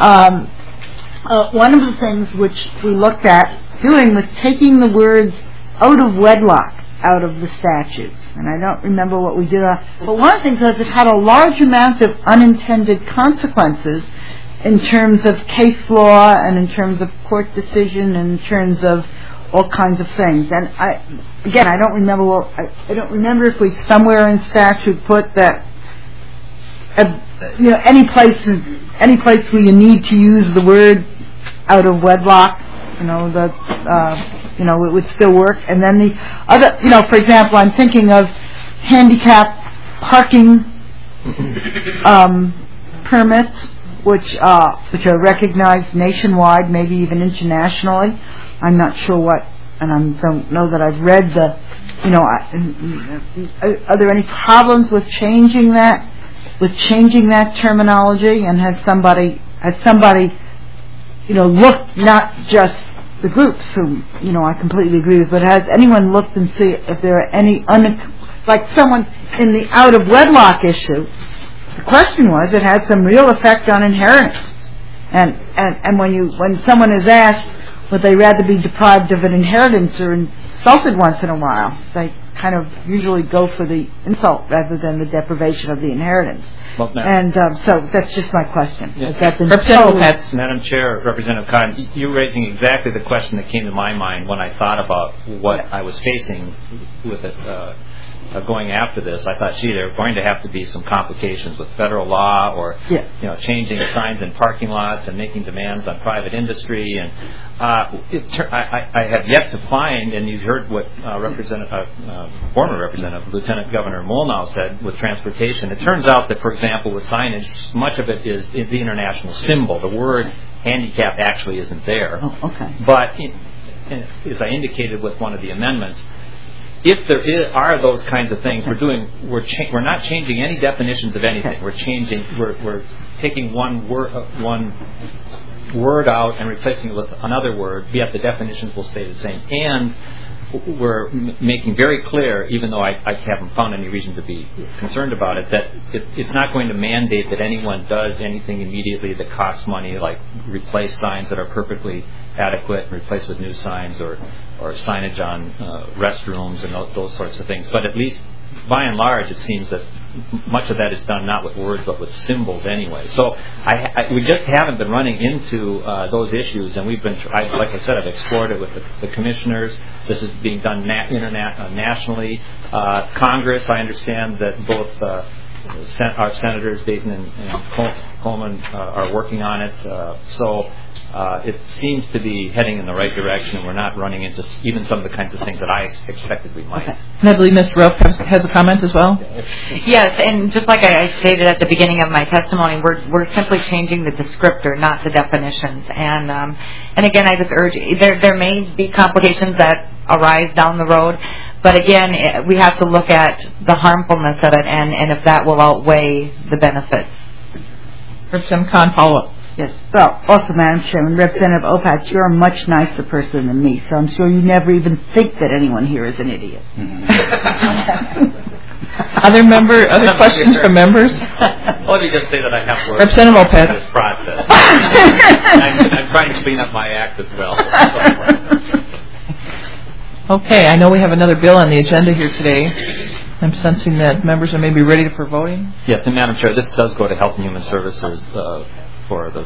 One of the things which we looked at doing was taking the words out of wedlock out of the statutes. And I don't remember what we did. But one of the things was it had a large amount of unintended consequences in terms of case law and in terms of court decision and in terms of all kinds of things. And I don't remember. I don't remember if we somewhere in statute put that. Any place where you need to use the word out of wedlock, it would still work. And then the other, for example, I'm thinking of handicap parking permits, which are recognized nationwide, maybe even internationally. I'm not sure what, and I don't know that I've read the. Are there any problems with changing that? With changing that terminology, and has somebody looked, not just the groups who I completely agree with, but has anyone looked and see if there are any like someone in the out of wedlock issue? The question was, it had some real effect on inheritance, and when someone is asked would they rather be deprived of an inheritance or insulted once in a while, they kind of usually go for the insult rather than the deprivation of the inheritance. Well, and so that's just my question. Yeah. Has that been Madam Chair, Representative Cotton, you're raising exactly the question that came to my mind when I thought about what I was facing with it. Going after this, I thought, there are going to have to be some complications with federal law, or changing signs in parking lots and making demands on private industry. And I have yet to find, and you heard what former Representative Lieutenant Governor Molnau said with transportation. It turns out that, for example, with signage, much of it is the international symbol. The word handicap actually isn't there. Oh, okay. But as I indicated with one of the amendments, if there are those kinds of things, we're not changing any definitions of anything. We're taking one word out and replacing it with another word, yet the definitions will stay the same. And we're making very clear, even though I haven't found any reason to be concerned about it, that it's not going to mandate that anyone does anything immediately that costs money, like replace signs that are perfectly adequate and replace with new signs, or signage on restrooms and those sorts of things. But at least, by and large, it seems that much of that is done not with words but with symbols anyway. So we just haven't been running into those issues, and we've been, like I said, I've explored it with the commissioners. This is being done nationally. Congress, I understand that both our senators Dayton and Coleman are working on it. So it seems to be heading in the right direction, and we're not running into even some of the kinds of things that I expected we might. Okay. And I believe Mr. Rupp has a comment as well. Yes, and just like I stated at the beginning of my testimony, we're simply changing the descriptor, not the definitions. And again, I just urge, there may be complications that arise down the road, but again, we have to look at the harmfulness of it, and if that will outweigh the benefits. Representative Khan, follow up. Yes. Well, also, Madam Chairman, Representative Opatz, you're a much nicer person than me, so I'm sure you never even think that anyone here is an idiot. Mm-hmm. Other questions from members? Let me just say that I have worked Representative Opatz. in this process. I'm trying to clean up my act as well. Okay, I know we have another bill on the agenda here today. I'm sensing that members are maybe ready for voting. Yes, and Madam Chair, this does go to Health and Human Services for the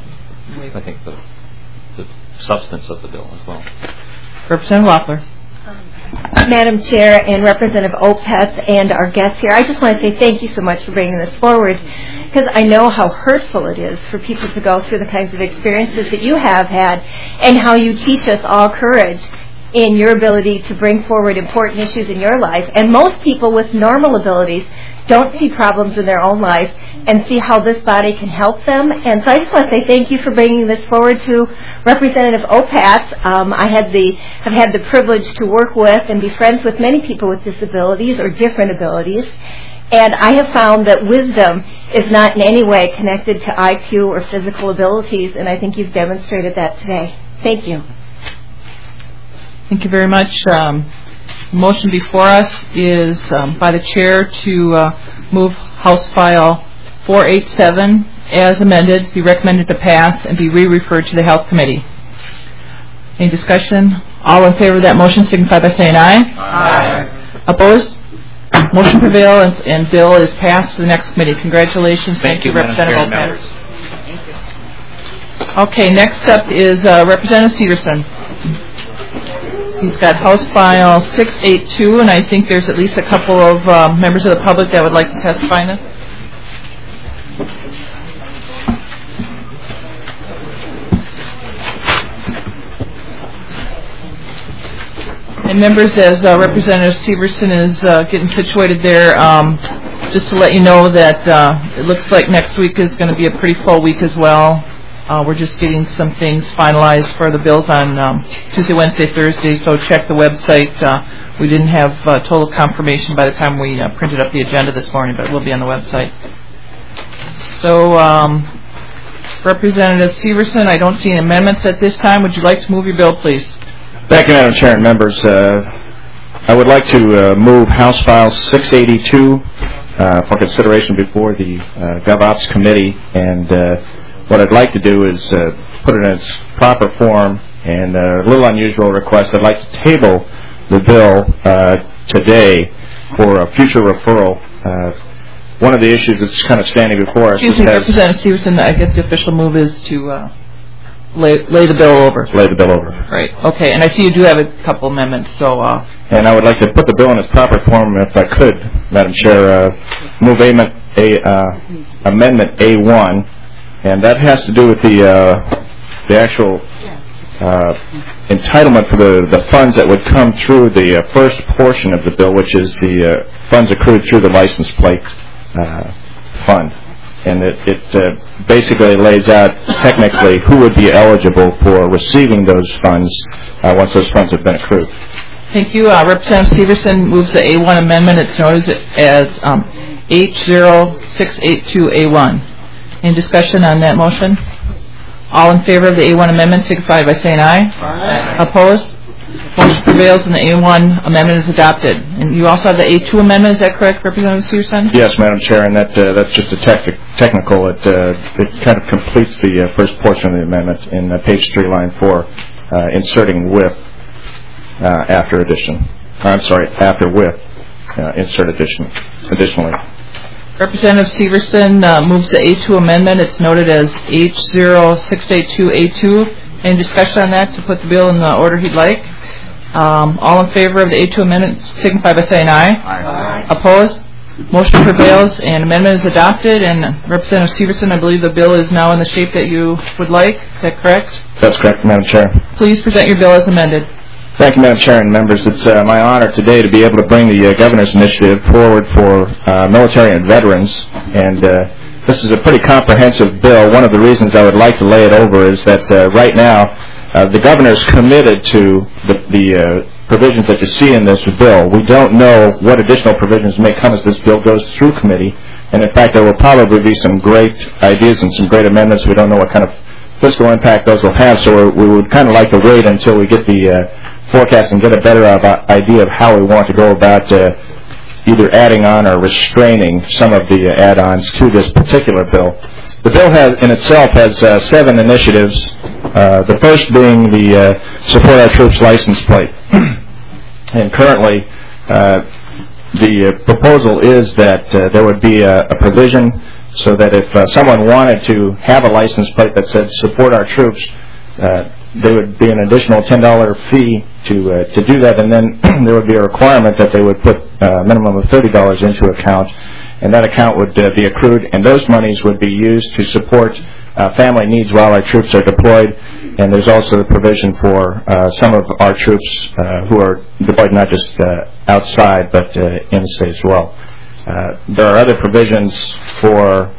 substance of the bill as well. Representative Loeffler. Madam Chair and Representative Opatz and our guests here, I just want to say thank you so much for bringing this forward, because I know how hurtful it is for people to go through the kinds of experiences that you have had, and how you teach us all courage in your ability to bring forward important issues in your life. And most people with normal abilities don't see problems in their own life and see how this body can help them. And so I just want to say thank you for bringing this forward to Representative Opatz. I have had the privilege to work with and be friends with many people with disabilities or different abilities. And I have found that wisdom is not in any way connected to IQ or physical abilities, and I think you've demonstrated that today. Thank you. Thank you very much. The motion before us is by the chair to move House File 487 as amended, be recommended to pass, and be re-referred to the Health Committee. Any discussion? All in favor of that motion signify by saying aye. Aye. Opposed? Motion prevails, and bill is passed to the next committee. Congratulations. Thank you, Representative Madam Opatz. Okay, next up is Representative Severson. He's got House File 682, and I think there's at least a couple of members of the public that would like to testify in this. And members, as Representative Severson is getting situated there, just to let you know that it looks like next week is going to be a pretty full week as well. We're just getting some things finalized for the bills on Tuesday, Wednesday, Thursday, so check the website. We didn't have total confirmation by the time we printed up the agenda this morning, but it will be on the website. So, Representative Severson, I don't see any amendments at this time. Would you like to move your bill, please? Thank you, Madam Chair and members. I would like to move House File 682 for consideration before the GovOps Committee, and what I'd like to do is put it in its proper form, and a little unusual request. I'd like to table the bill today for a future referral. One of the issues that's kind of standing before us. Excuse me, Representative Severson, I guess the official move is to lay the bill over. Lay the bill over. Right. Okay. And I see you do have a couple amendments, so. And I would like to put the bill in its proper form, if I could, Madam Chair. Move Amendment A1, and that has to do with the actual entitlement for the funds that would come through the first portion of the bill, which is the funds accrued through the license plate fund. And it basically lays out technically who would be eligible for receiving those funds once those funds have been accrued. Thank you. Representative Severson moves the A1 amendment. It's known as H0682A1. Any discussion on that motion? All in favor of the A1 amendment signify by saying aye. Aye. Opposed? Motion prevails and the A1 amendment is adopted. And you also have the A2 amendment, is that correct, Representative Severson? Yes, Madam Chair, and that's just a technical. It kind of completes the first portion of the amendment in page 3, line 4, inserting with after addition. After with insert addition. Additionally. Representative Severson moves the A2 amendment. It's noted as H0682A2. Any discussion on that to put the bill in the order he'd like? All in favor of the A2 amendment signify by saying aye. Aye. Opposed? Motion prevails and amendment is adopted. And Representative Severson, I believe the bill is now in the shape that you would like. Is that correct? That's correct, Madam Chair. Please present your bill as amended. Thank you, Madam Chair and members. It's my honor today to be able to bring the Governor's Initiative forward for military and veterans. And this is a pretty comprehensive bill. One of the reasons I would like to lay it over is that right now the Governor is committed to the provisions that you see in this bill. We don't know what additional provisions may come as this bill goes through committee. And in fact, there will probably be some great ideas and some great amendments. We don't know what kind of fiscal impact those will have. So we would kind of like to wait until we get the forecast and get a better idea of how we want to go about either adding on or restraining some of the add-ons to this particular bill. The bill in itself has 7 initiatives, the first being the Support Our Troops license plate. And currently, the proposal is that there would be a provision so that if someone wanted to have a license plate that said Support Our Troops, there would be an additional $10 fee to do that, and then there would be a requirement that they would put a minimum of $30 into account, and that account would be accrued, and those monies would be used to support family needs while our troops are deployed. And there's also the provision for some of our troops who are deployed not just outside but in the state as well. There are other provisions for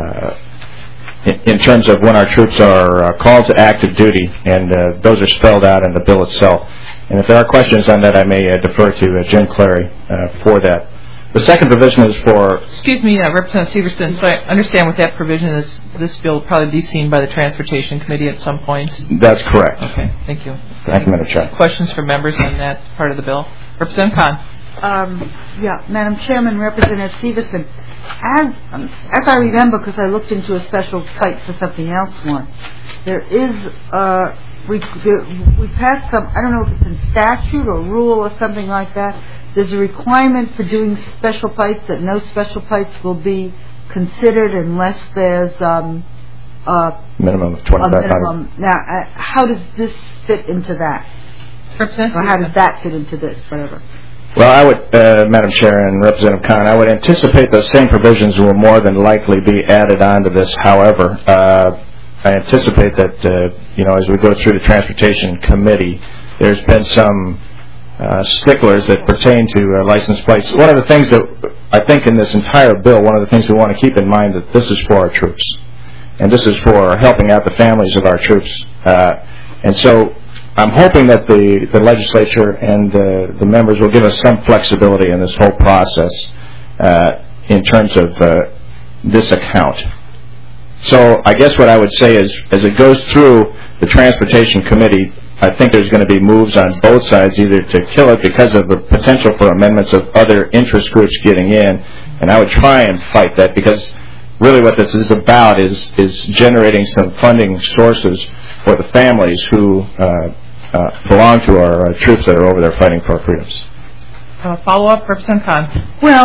in terms of when our troops are called to active duty, and those are spelled out in the bill itself. And if there are questions on that, I may defer to Jim Clary for that. The second provision is for... Excuse me, Representative Severson, so I understand what that provision is. This bill will probably be seen by the Transportation Committee at some point. That's correct. Okay, thank you. Thank you, Madam Chair. Questions from members on that part of the bill? Representative Kahn. Madam Chairman, Representative Severson, as I remember, because I looked into a special fight for something else once, there is we passed some, I don't know if it's in statute or rule or something like that. There's a requirement for doing special fights that no special fights will be considered unless there's minimum of $2,500. Now, how does this fit into that? Representative? Or how does that fit into this, whatever? Well, I would, Madam Chair and Representative Khan, I would anticipate those same provisions will more than likely be added onto this. However, I anticipate that, as we go through the Transportation Committee, there's been some sticklers that pertain to license plates. One of the things that I think in this entire bill, one of the things we want to keep in mind that this is for our troops. And this is for helping out the families of our troops. And so I'm hoping that the legislature and the members will give us some flexibility in this whole process in terms of this account. So I guess what I would say is, as it goes through the Transportation Committee, I think there's going to be moves on both sides, either to kill it because of the potential for amendments of other interest groups getting in, and I would try and fight that, because really what this is about is generating some funding sources for the families who belong to our troops that are over there fighting for our freedoms. Follow-up, Representative Khan. Well,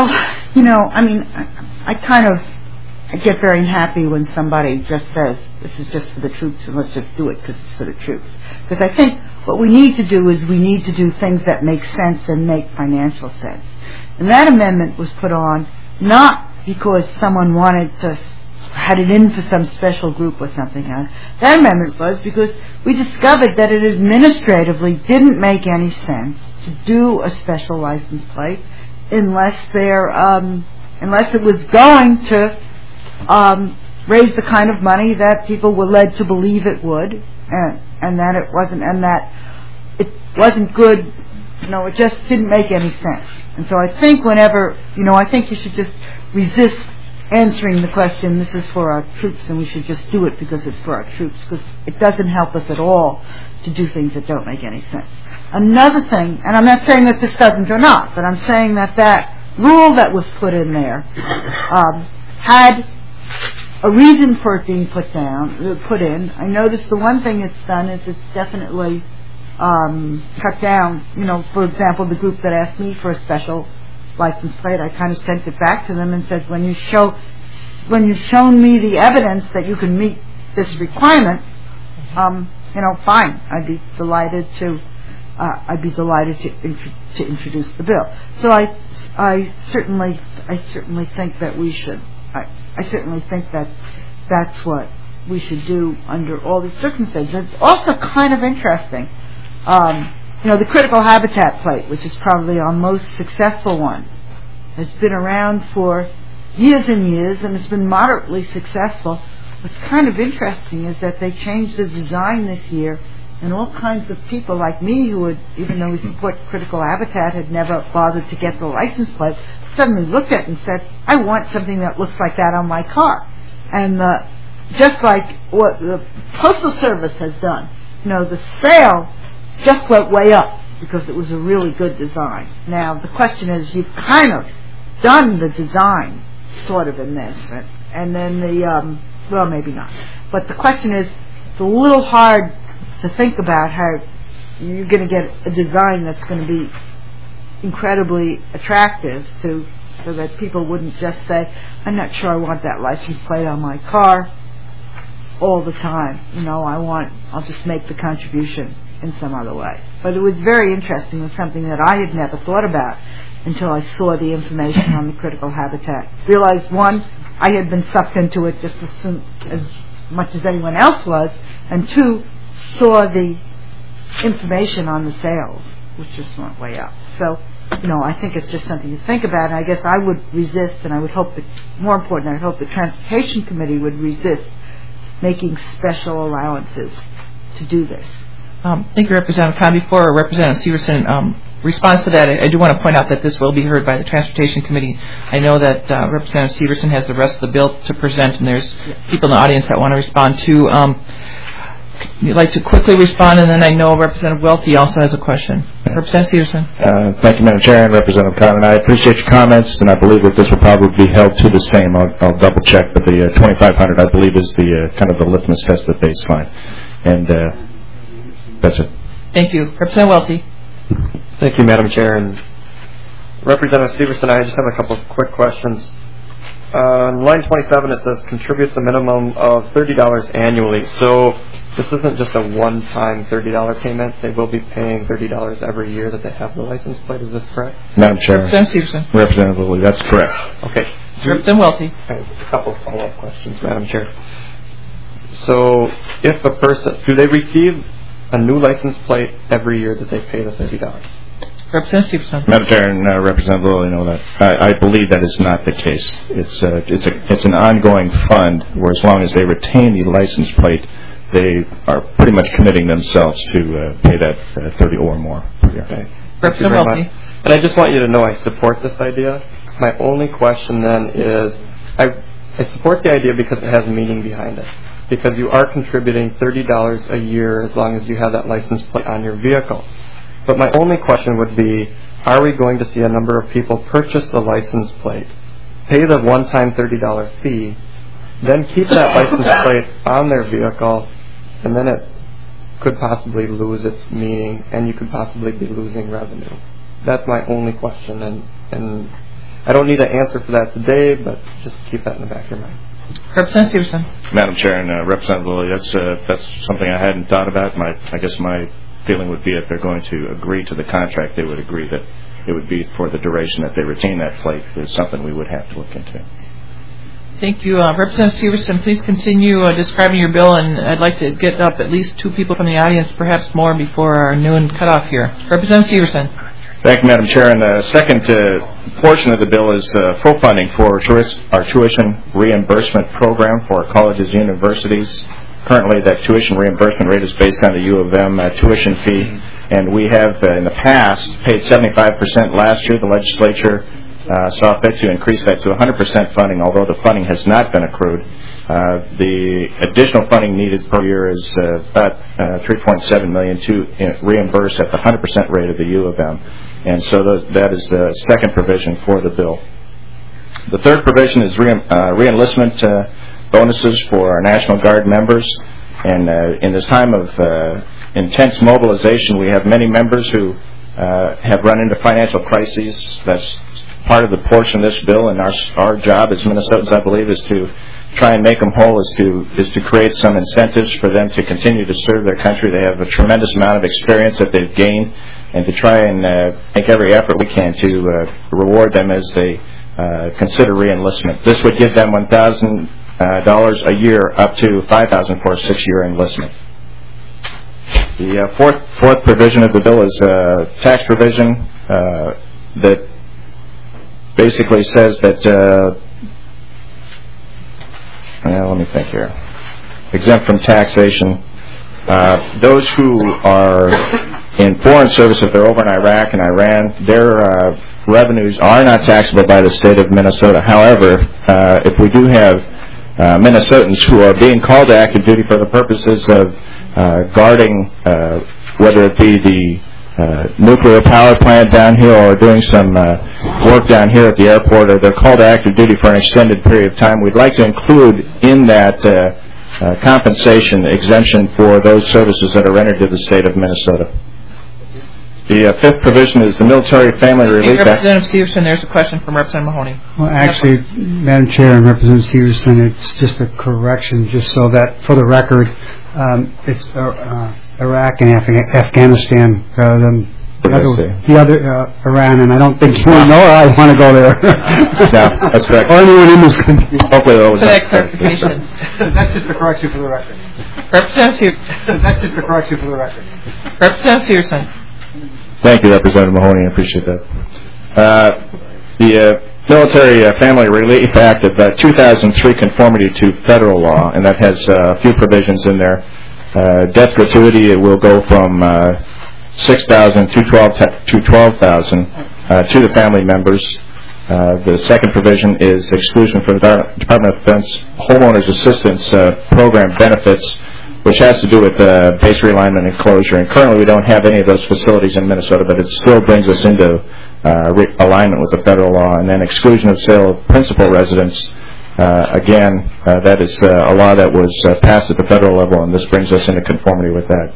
I get very happy when somebody just says, this is just for the troops and let's just do it because it's for the troops. Because I think what we need to do is we need to do things that make sense and make financial sense. And that amendment was put on not because someone had it in for some special group or something else. That amendment was because we discovered that it administratively didn't make any sense to do a special license plate unless it was going to raise the kind of money that people were led to believe it would, and that it wasn't good. It just didn't make any sense. And so I think I think you should just resist answering the question, this is for our troops and we should just do it because it's for our troops, because it doesn't help us at all to do things that don't make any sense. Another thing, and I'm not saying that this doesn't or not, but I'm saying that rule that was put in there had a reason for it being put in. I noticed the one thing it's done is it's definitely cut down. For example, the group that asked me for a special license plate, I kind of sent it back to them and said, when you've shown me the evidence that you can meet this requirement, fine. I'd be delighted to introduce the bill. So I certainly think that we should. I certainly think that that's what we should do under all these circumstances. It's also kind of interesting. The critical habitat plate, which is probably our most successful one, has been around for years and years, and it's been moderately successful. What's kind of interesting is that they changed the design this year, and all kinds of people like me who would, even though we support critical habitat, had never bothered to get the license plate, suddenly looked at it and said, I want something that looks like that on my car. And just like what the Postal Service has done, the sale just went way up because it was a really good design. Now, the question is, you've kind of done the design sort of in this, and then maybe not. But the question is, it's a little hard to think about how you're going to get a design that's going to be incredibly attractive so that people wouldn't just say, I'm not sure I want that license plate on my car all the time. I'll just make the contribution in some other way. But it was very interesting. It was something that I had never thought about until I saw the information on the critical habitat. Realized, one, I had been sucked into it just as much as anyone else was, and two, saw the information on the sales, which just went way up. So, I think it's just something to think about, and I guess I would resist, and I would hope that, more important, I hope the Transportation Committee would resist making special allowances to do this. Thank you, Representative Khan. Before Representative Severson responds to that, I do want to point out that this will be heard by the Transportation Committee. I know that Representative Severson has the rest of the bill to present, and there's people in the audience that want to respond too. You'd like to quickly respond, and then I know Representative Welty also has a question. Representative Severson. Thank you, Madam Chair, and Representative Khan. I appreciate your comments, and I believe that this will probably be held to the same. I'll double check, but the 2,500, I believe, is the kind of the litmus test, the baseline, and that's it. Thank you, Representative Welty. Thank you, Madam Chair, and Representative Severson. I just have a couple of quick questions. On line 27, it says contributes a minimum of $30 annually. So this isn't just a one-time $30 payment. They will be paying $30 every year that they have the license plate. Is this correct? Madam Chair. Representative Stevenson. Representative Lilly, that's correct. Okay. Representative Welty. I have a couple of follow-up questions, Madam Chair. So if a person, do they receive a new license plate every year that they pay the $30? Representative Stevenson. Madam Chair and Representative Lilly know that. I believe that is not the case. It's an ongoing fund where as long as they retain the license plate, they are pretty much committing themselves to pay that 30 or more per year. Okay. Representative Welty. And I just want you to know I support this idea. My only question then is, I support the idea because it has meaning behind it. Because you are contributing $30 a year as long as you have that license plate on your vehicle. But my only question would be, are we going to see a number of people purchase the license plate, pay the one-time $30 fee, then keep that license plate on their vehicle, and then it could possibly lose its meaning, and you could possibly be losing revenue? That's my only question, and I don't need an answer for that today, but just keep that in the back of your mind. Representative Stevenson. Madam Chair and Representative Lilly, that's something I hadn't thought about. I guess my feeling would be if they're going to agree to the contract, they would agree that it would be for the duration that they retain that plate. Is something we would have to look into. Thank you. Representative Stevenson, please continue describing your bill, and I'd like to get up at least 2 people from the audience, perhaps more, before our noon cutoff here. Representative Stevenson. Thank you, Madam Chair. And the second portion of the bill is full funding for our tuition reimbursement program for our colleges and universities. Currently, that tuition reimbursement rate is based on the U of M tuition fee, and we have in the past paid 75% last year. The legislature saw fit to increase that to 100% funding, although the funding has not been accrued. The additional funding needed per year is about $3.7 million to reimburse at the 100% rate of the U of M. And so that is the second provision for the bill. The third provision is re-enlistment bonuses for our National Guard members. And in this time of intense mobilization, we have many members who have run into financial crises. That's part of the portion of this bill, and our job as Minnesotans, I believe, is to try and make them whole, is to create some incentives for them to continue to serve their country. They have a tremendous amount of experience that they've gained, and to try and make every effort we can to reward them as they consider re-enlistment. This would give them $1,000 a year up to $5,000 for a 6-year enlistment. The fourth provision of the bill is a tax provision that basically says that, let me think here, exempt from taxation. Those who are in foreign service, if they're over in Iraq and Iran, their revenues are not taxable by the state of Minnesota. However, if we do have Minnesotans who are being called to active duty for the purposes of guarding, whether it be the nuclear power plant down here or doing some work down here at the airport, or they're called to active duty for an extended period of time, we'd like to include in that compensation exemption for those services that are rendered to the state of Minnesota. The fifth provision is the Military Family Relief Act. Representative Stevenson, there's a question from Representative Mahoney. Well, actually, Madam Chair and Representative Stevenson, it's just a correction, just so that for the record, it's Iraq and Afghanistan rather than the other Iran, and I don't think you know I want to go there. No, that's correct. Or anyone in this country. Hopefully that was clarification. That's just a correction for the record. Representative. That's just a correction for the record. Representative Stevenson. Thank you, Representative Mahoney. I appreciate that. The Military Family Relief Act of 2003 conformity to federal law, and that has a few provisions in there. Death gratuity, it will go from $6,000 to $12,000 to the family members. The second provision is exclusion from the Department of Defense Homeowners Assistance Program benefits, which has to do with base realignment and closure. And currently we don't have any of those facilities in Minnesota, but it still brings us into alignment with the federal law. And then exclusion of sale of principal residence. Again, that is a law that was passed at the federal level, and this brings us into conformity with that.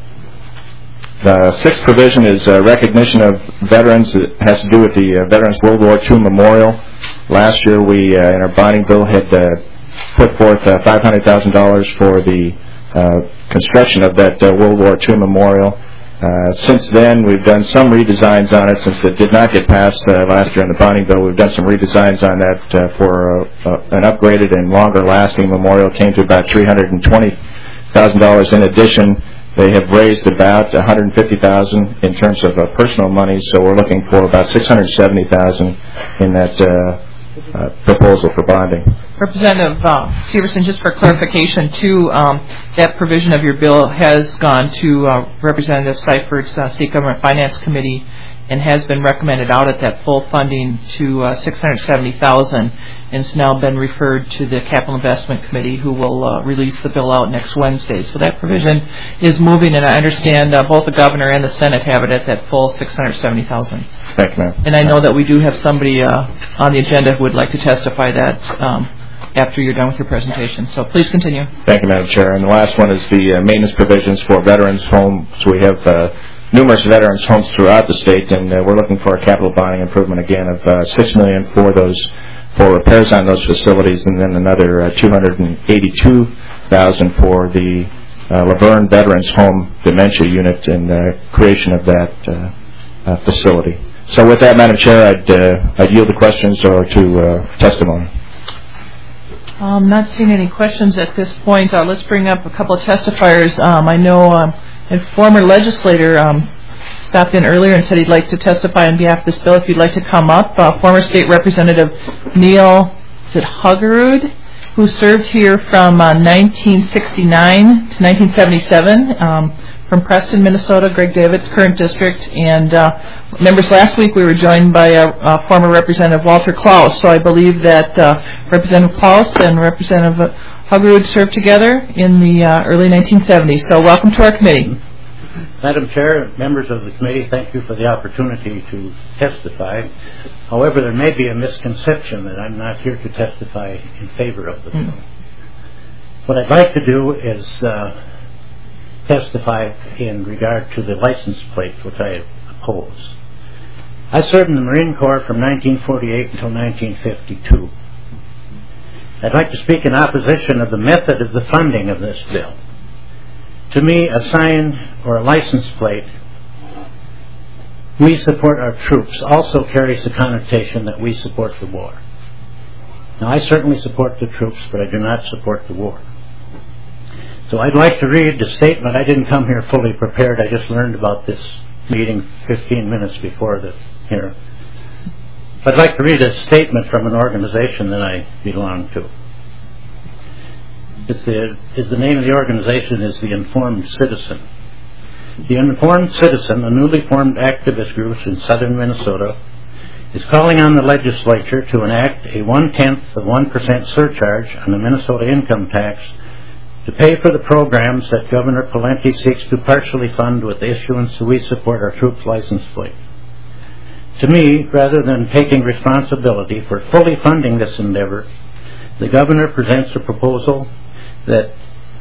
The sixth provision is recognition of veterans. It has to do with the Veterans World War II Memorial. Last year we, in our bonding bill, had put forth $500,000 for the construction of that World War II memorial. Since then, we've done some redesigns on it. Since it did not get passed last year in the bonding bill, we've done some redesigns on that for an upgraded and longer-lasting memorial. It came to about $320,000. In addition, they have raised about $150,000 in terms of personal money, so we're looking for about $670,000 in that proposal for bonding. Representative Severson, just for clarification, too, that provision of your bill has gone to Representative Seifert's State Government Finance Committee and has been recommended out at that full funding to $670,000, and it's now been referred to the Capital Investment Committee, who will release the bill out next Wednesday. So that provision is moving, and I understand both the Governor and the Senate have it at that full $670,000. Thank you, ma'am. And I know that we do have somebody on the agenda who would like to testify that after you're done with your presentation. So please continue. Thank you, Madam Chair. And the last one is the maintenance provisions for veterans' homes. We have numerous veterans' homes throughout the state, and we're looking for a capital bonding improvement again of $6 million for repairs on those facilities, and then another $282,000 for the Laverne Veterans Home Dementia Unit and creation of that facility. So with that, Madam Chair, I'd yield to questions or to testimony. Not seeing any questions at this point. Let's bring up a couple of testifiers. I know a former legislator stopped in earlier and said he'd like to testify on behalf of this bill. If you'd like to come up, former State Representative Neil Huggerud, who served here from 1969 to 1977 from Preston, Minnesota, Greg David's current district. And members, last week we were joined by former Representative Walter Klaus. So I believe that Representative Klaus and Representative Huggerud served together in the early 1970s. So welcome to our committee. Madam Chair, members of the committee, thank you for the opportunity to testify. However, there may be a misconception that I'm not here to testify in favor of the bill. What I'd like to do is testify in regard to the license plate, which I oppose. I served in the Marine Corps from 1948 until 1952. I'd like to speak in opposition of the method of the funding of this bill. To me, a sign or a license plate, "We support our troops," also carries the connotation that we support the war. Now, I certainly support the troops, but I do not support the war. So I'd like to read the statement. I didn't come here fully prepared. I just learned about this meeting 15 minutes before the hearing. I'd like to read a statement from an organization that I belong to. The name of the organization is the Informed Citizen. The Informed Citizen, a newly formed activist group in southern Minnesota, is calling on the legislature to enact a 0.1% surcharge on the Minnesota income tax to pay for the programs that Governor Pawlenty seeks to partially fund with the issuance of We Support Our Troops license plate. To me, rather than taking responsibility for fully funding this endeavor, the governor presents a proposal that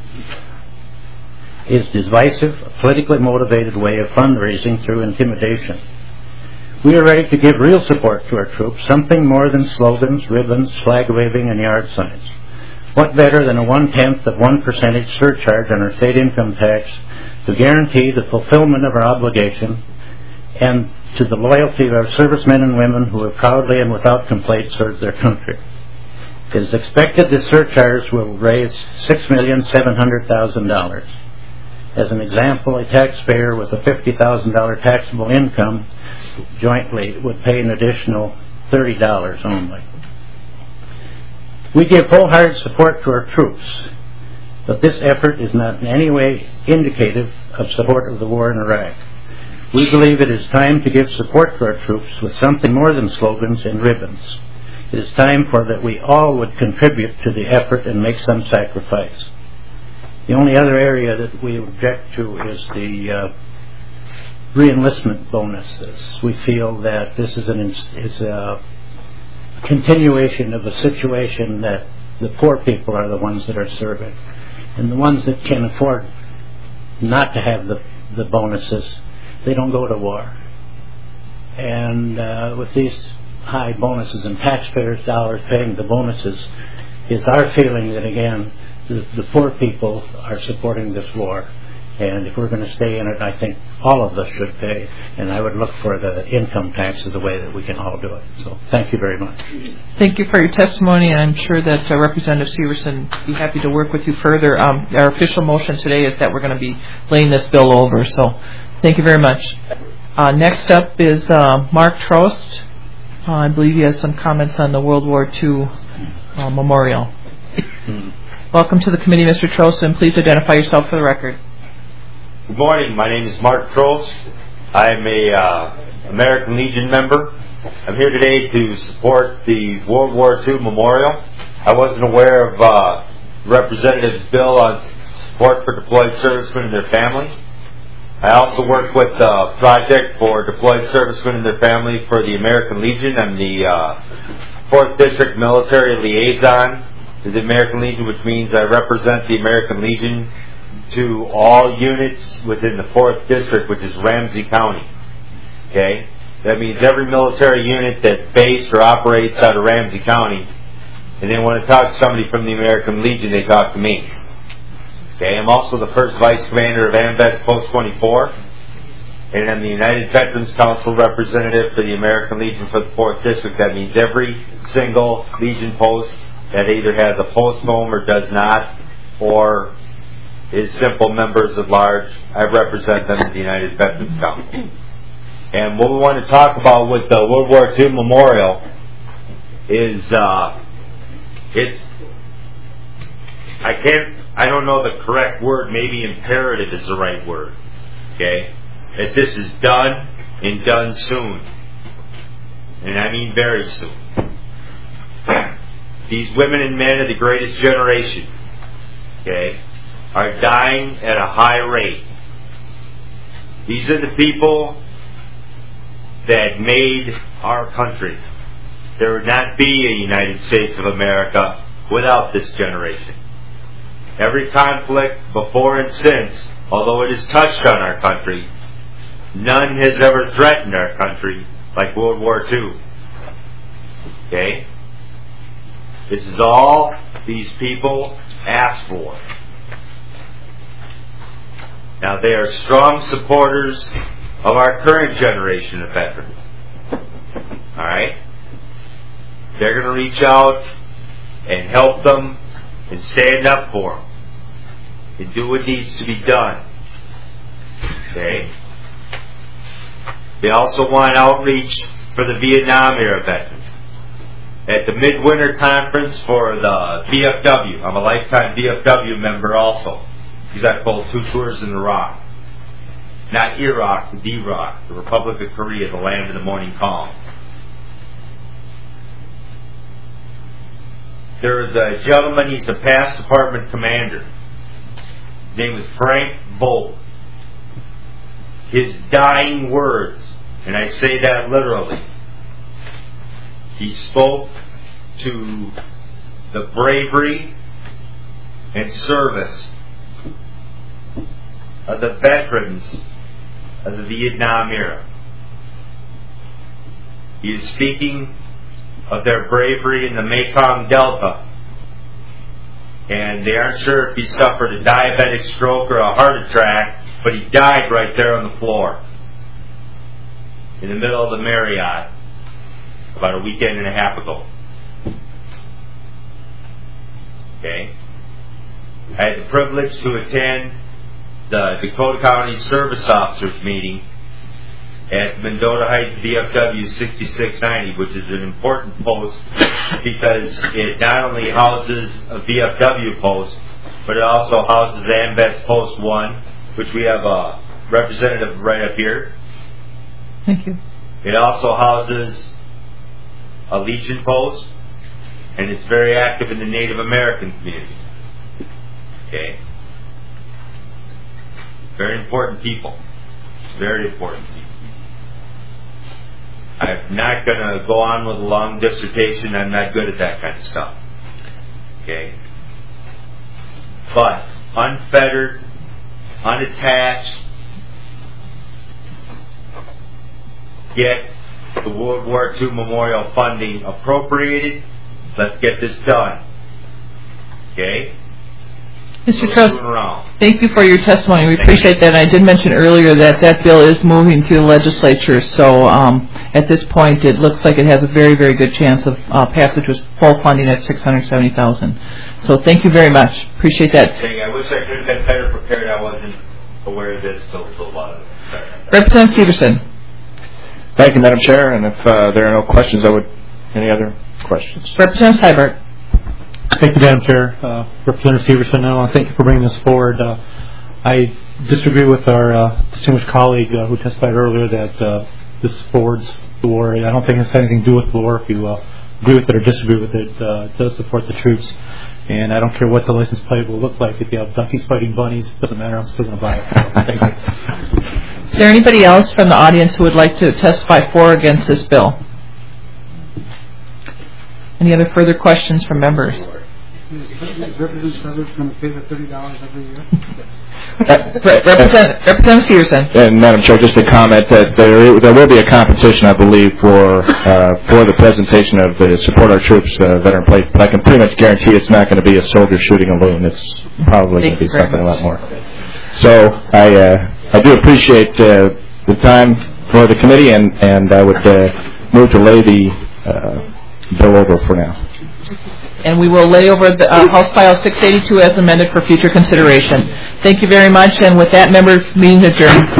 is divisive, a politically motivated way of fundraising through intimidation. We are ready to give real support to our troops, something more than slogans, ribbons, flag waving, and yard signs. What better than a 0.1% surcharge on our state income tax to guarantee the fulfillment of our obligation and to the loyalty of our servicemen and women who have proudly and without complaint served their country. It is expected this surcharge will raise $6,700,000. As an example, a taxpayer with a $50,000 taxable income jointly would pay an additional $30 only. We give wholehearted support to our troops, but this effort is not in any way indicative of support of the war in Iraq. We believe it is time to give support to our troops with something more than slogans and ribbons. It is time for that we all would contribute to the effort and make some sacrifice. The only other area that we object to is the re-enlistment bonuses. We feel that this is a continuation of a situation that the poor people are the ones that are serving. And the ones that can afford not to have the bonuses, they don't go to war. And with these high bonuses and taxpayers' dollars paying the bonuses, is our feeling that, again, the poor people are supporting this war. And if we're going to stay in it, I think all of us should pay. And I would look for the income tax as the way that we can all do it. So thank you very much. Thank you for your testimony, and I'm sure that Representative Severson will be happy to work with you further. Our official motion today is that we're going to be laying this bill over. So thank you very much. Next up is Mark Trost. I believe he has some comments on the World War II memorial. Welcome to the committee, Mr. Trost, and please identify yourself for the record. Good morning. My name is Mark Trost. I'm a American Legion member. I'm here today to support the World War II memorial. I wasn't aware of Representative's bill on support for deployed servicemen and their families. I also work with the project for deployed servicemen and their family for the American Legion. I'm the 4th District Military Liaison to the American Legion, which means I represent the American Legion to all units within the 4th District, which is Ramsey County. Okay? That means every military unit that's based or operates out of Ramsey County, and they want to talk to somebody from the American Legion, they talk to me. Okay? I'm also the first Vice Commander of AMVETS Post 24, and I'm the United Veterans Council representative for the American Legion for the 4th District. That means every single Legion post that either has a post home or does not, or is simple members at large. I represent them in the United Veterans Council. And what we want to talk about with the World War II memorial is I don't know the correct word, maybe imperative is the right word. Okay? That this is done and done soon. And I mean very soon. These women and men of the greatest generation, okay, are dying at a high rate. These are the people that made our country. There would not be a United States of America without this generation. Every conflict before and since, although it has touched on our country, none has ever threatened our country like World War II. Okay? This is all these people asked for. Now, they are strong supporters of our current generation of veterans. Alright? They're going to reach out and help them and stand up for them and do what needs to be done. Okay? They also want outreach for the Vietnam era veterans. At the Midwinter Conference for the VFW, I'm a lifetime VFW member also, because I pulled 2 tours in Iraq. Not Iraq, but D-Rock, the Republic of Korea, the land of the morning calm. There is a gentleman, he's a past department commander. His name is Frank Volk. His dying words, and I say that literally, he spoke to the bravery and service of the veterans of the Vietnam era. He is speaking of their bravery in the Mekong Delta. And they aren't sure if he suffered a diabetic stroke or a heart attack, but he died right there on the floor in the middle of the Marriott about a weekend and a half ago. Okay? I had the privilege to attend the Dakota County Service Officers meeting at Mendota Heights VFW 6690, which is an important post because it not only houses a VFW post, but it also houses AMVETS Post 1, which we have a representative right up here. Thank you. It also houses a Legion post, and it's very active in the Native American community. Okay? Very important people. Very important people. I'm not going to go on with a long dissertation. I'm not good at that kind of stuff. Okay? But unfettered, unattached, get the World War II memorial funding appropriated. Let's get this done. Okay? Mr. Moving Trust, around. thank you for your testimony. We appreciate that. And I did mention earlier that that bill is moving through the legislature. So at this point, it looks like it has a very, very good chance of passage with full funding at $670,000. So thank you very much. Appreciate that. I wish I could have been better prepared. I wasn't aware of this till about it. Representative Severson. Thank you, Madam Chair. And if there are no questions, any other questions? Representative Seibert. Thank you, Madam Chair. Representative Severson, I want to thank you for bringing this forward. I disagree with our distinguished colleague who testified earlier that this forwards the war. I don't think it has anything to do with the war. If you agree with it or disagree with it, it does support the troops. And I don't care what the license plate will look like. If you have duckies fighting bunnies, it doesn't matter. I'm still going to buy it. So, thank you. Is there anybody else from the audience who would like to testify for or against this bill? Any other further questions from members? Representative Sever's going to pay the $30 every year? Representative Severson. And Madam Chair, just a comment that there will be a competition, I believe, for the presentation of the Support Our Troops veteran plate. But I can pretty much guarantee it's not going to be a soldier shooting a loon. It's probably going to be something a lot more. So I do appreciate the time for the committee, and I would move to lay the bill over for now. And we will lay over the House File 682 as amended for future consideration. Thank you very much. And with that, members, meeting adjourned.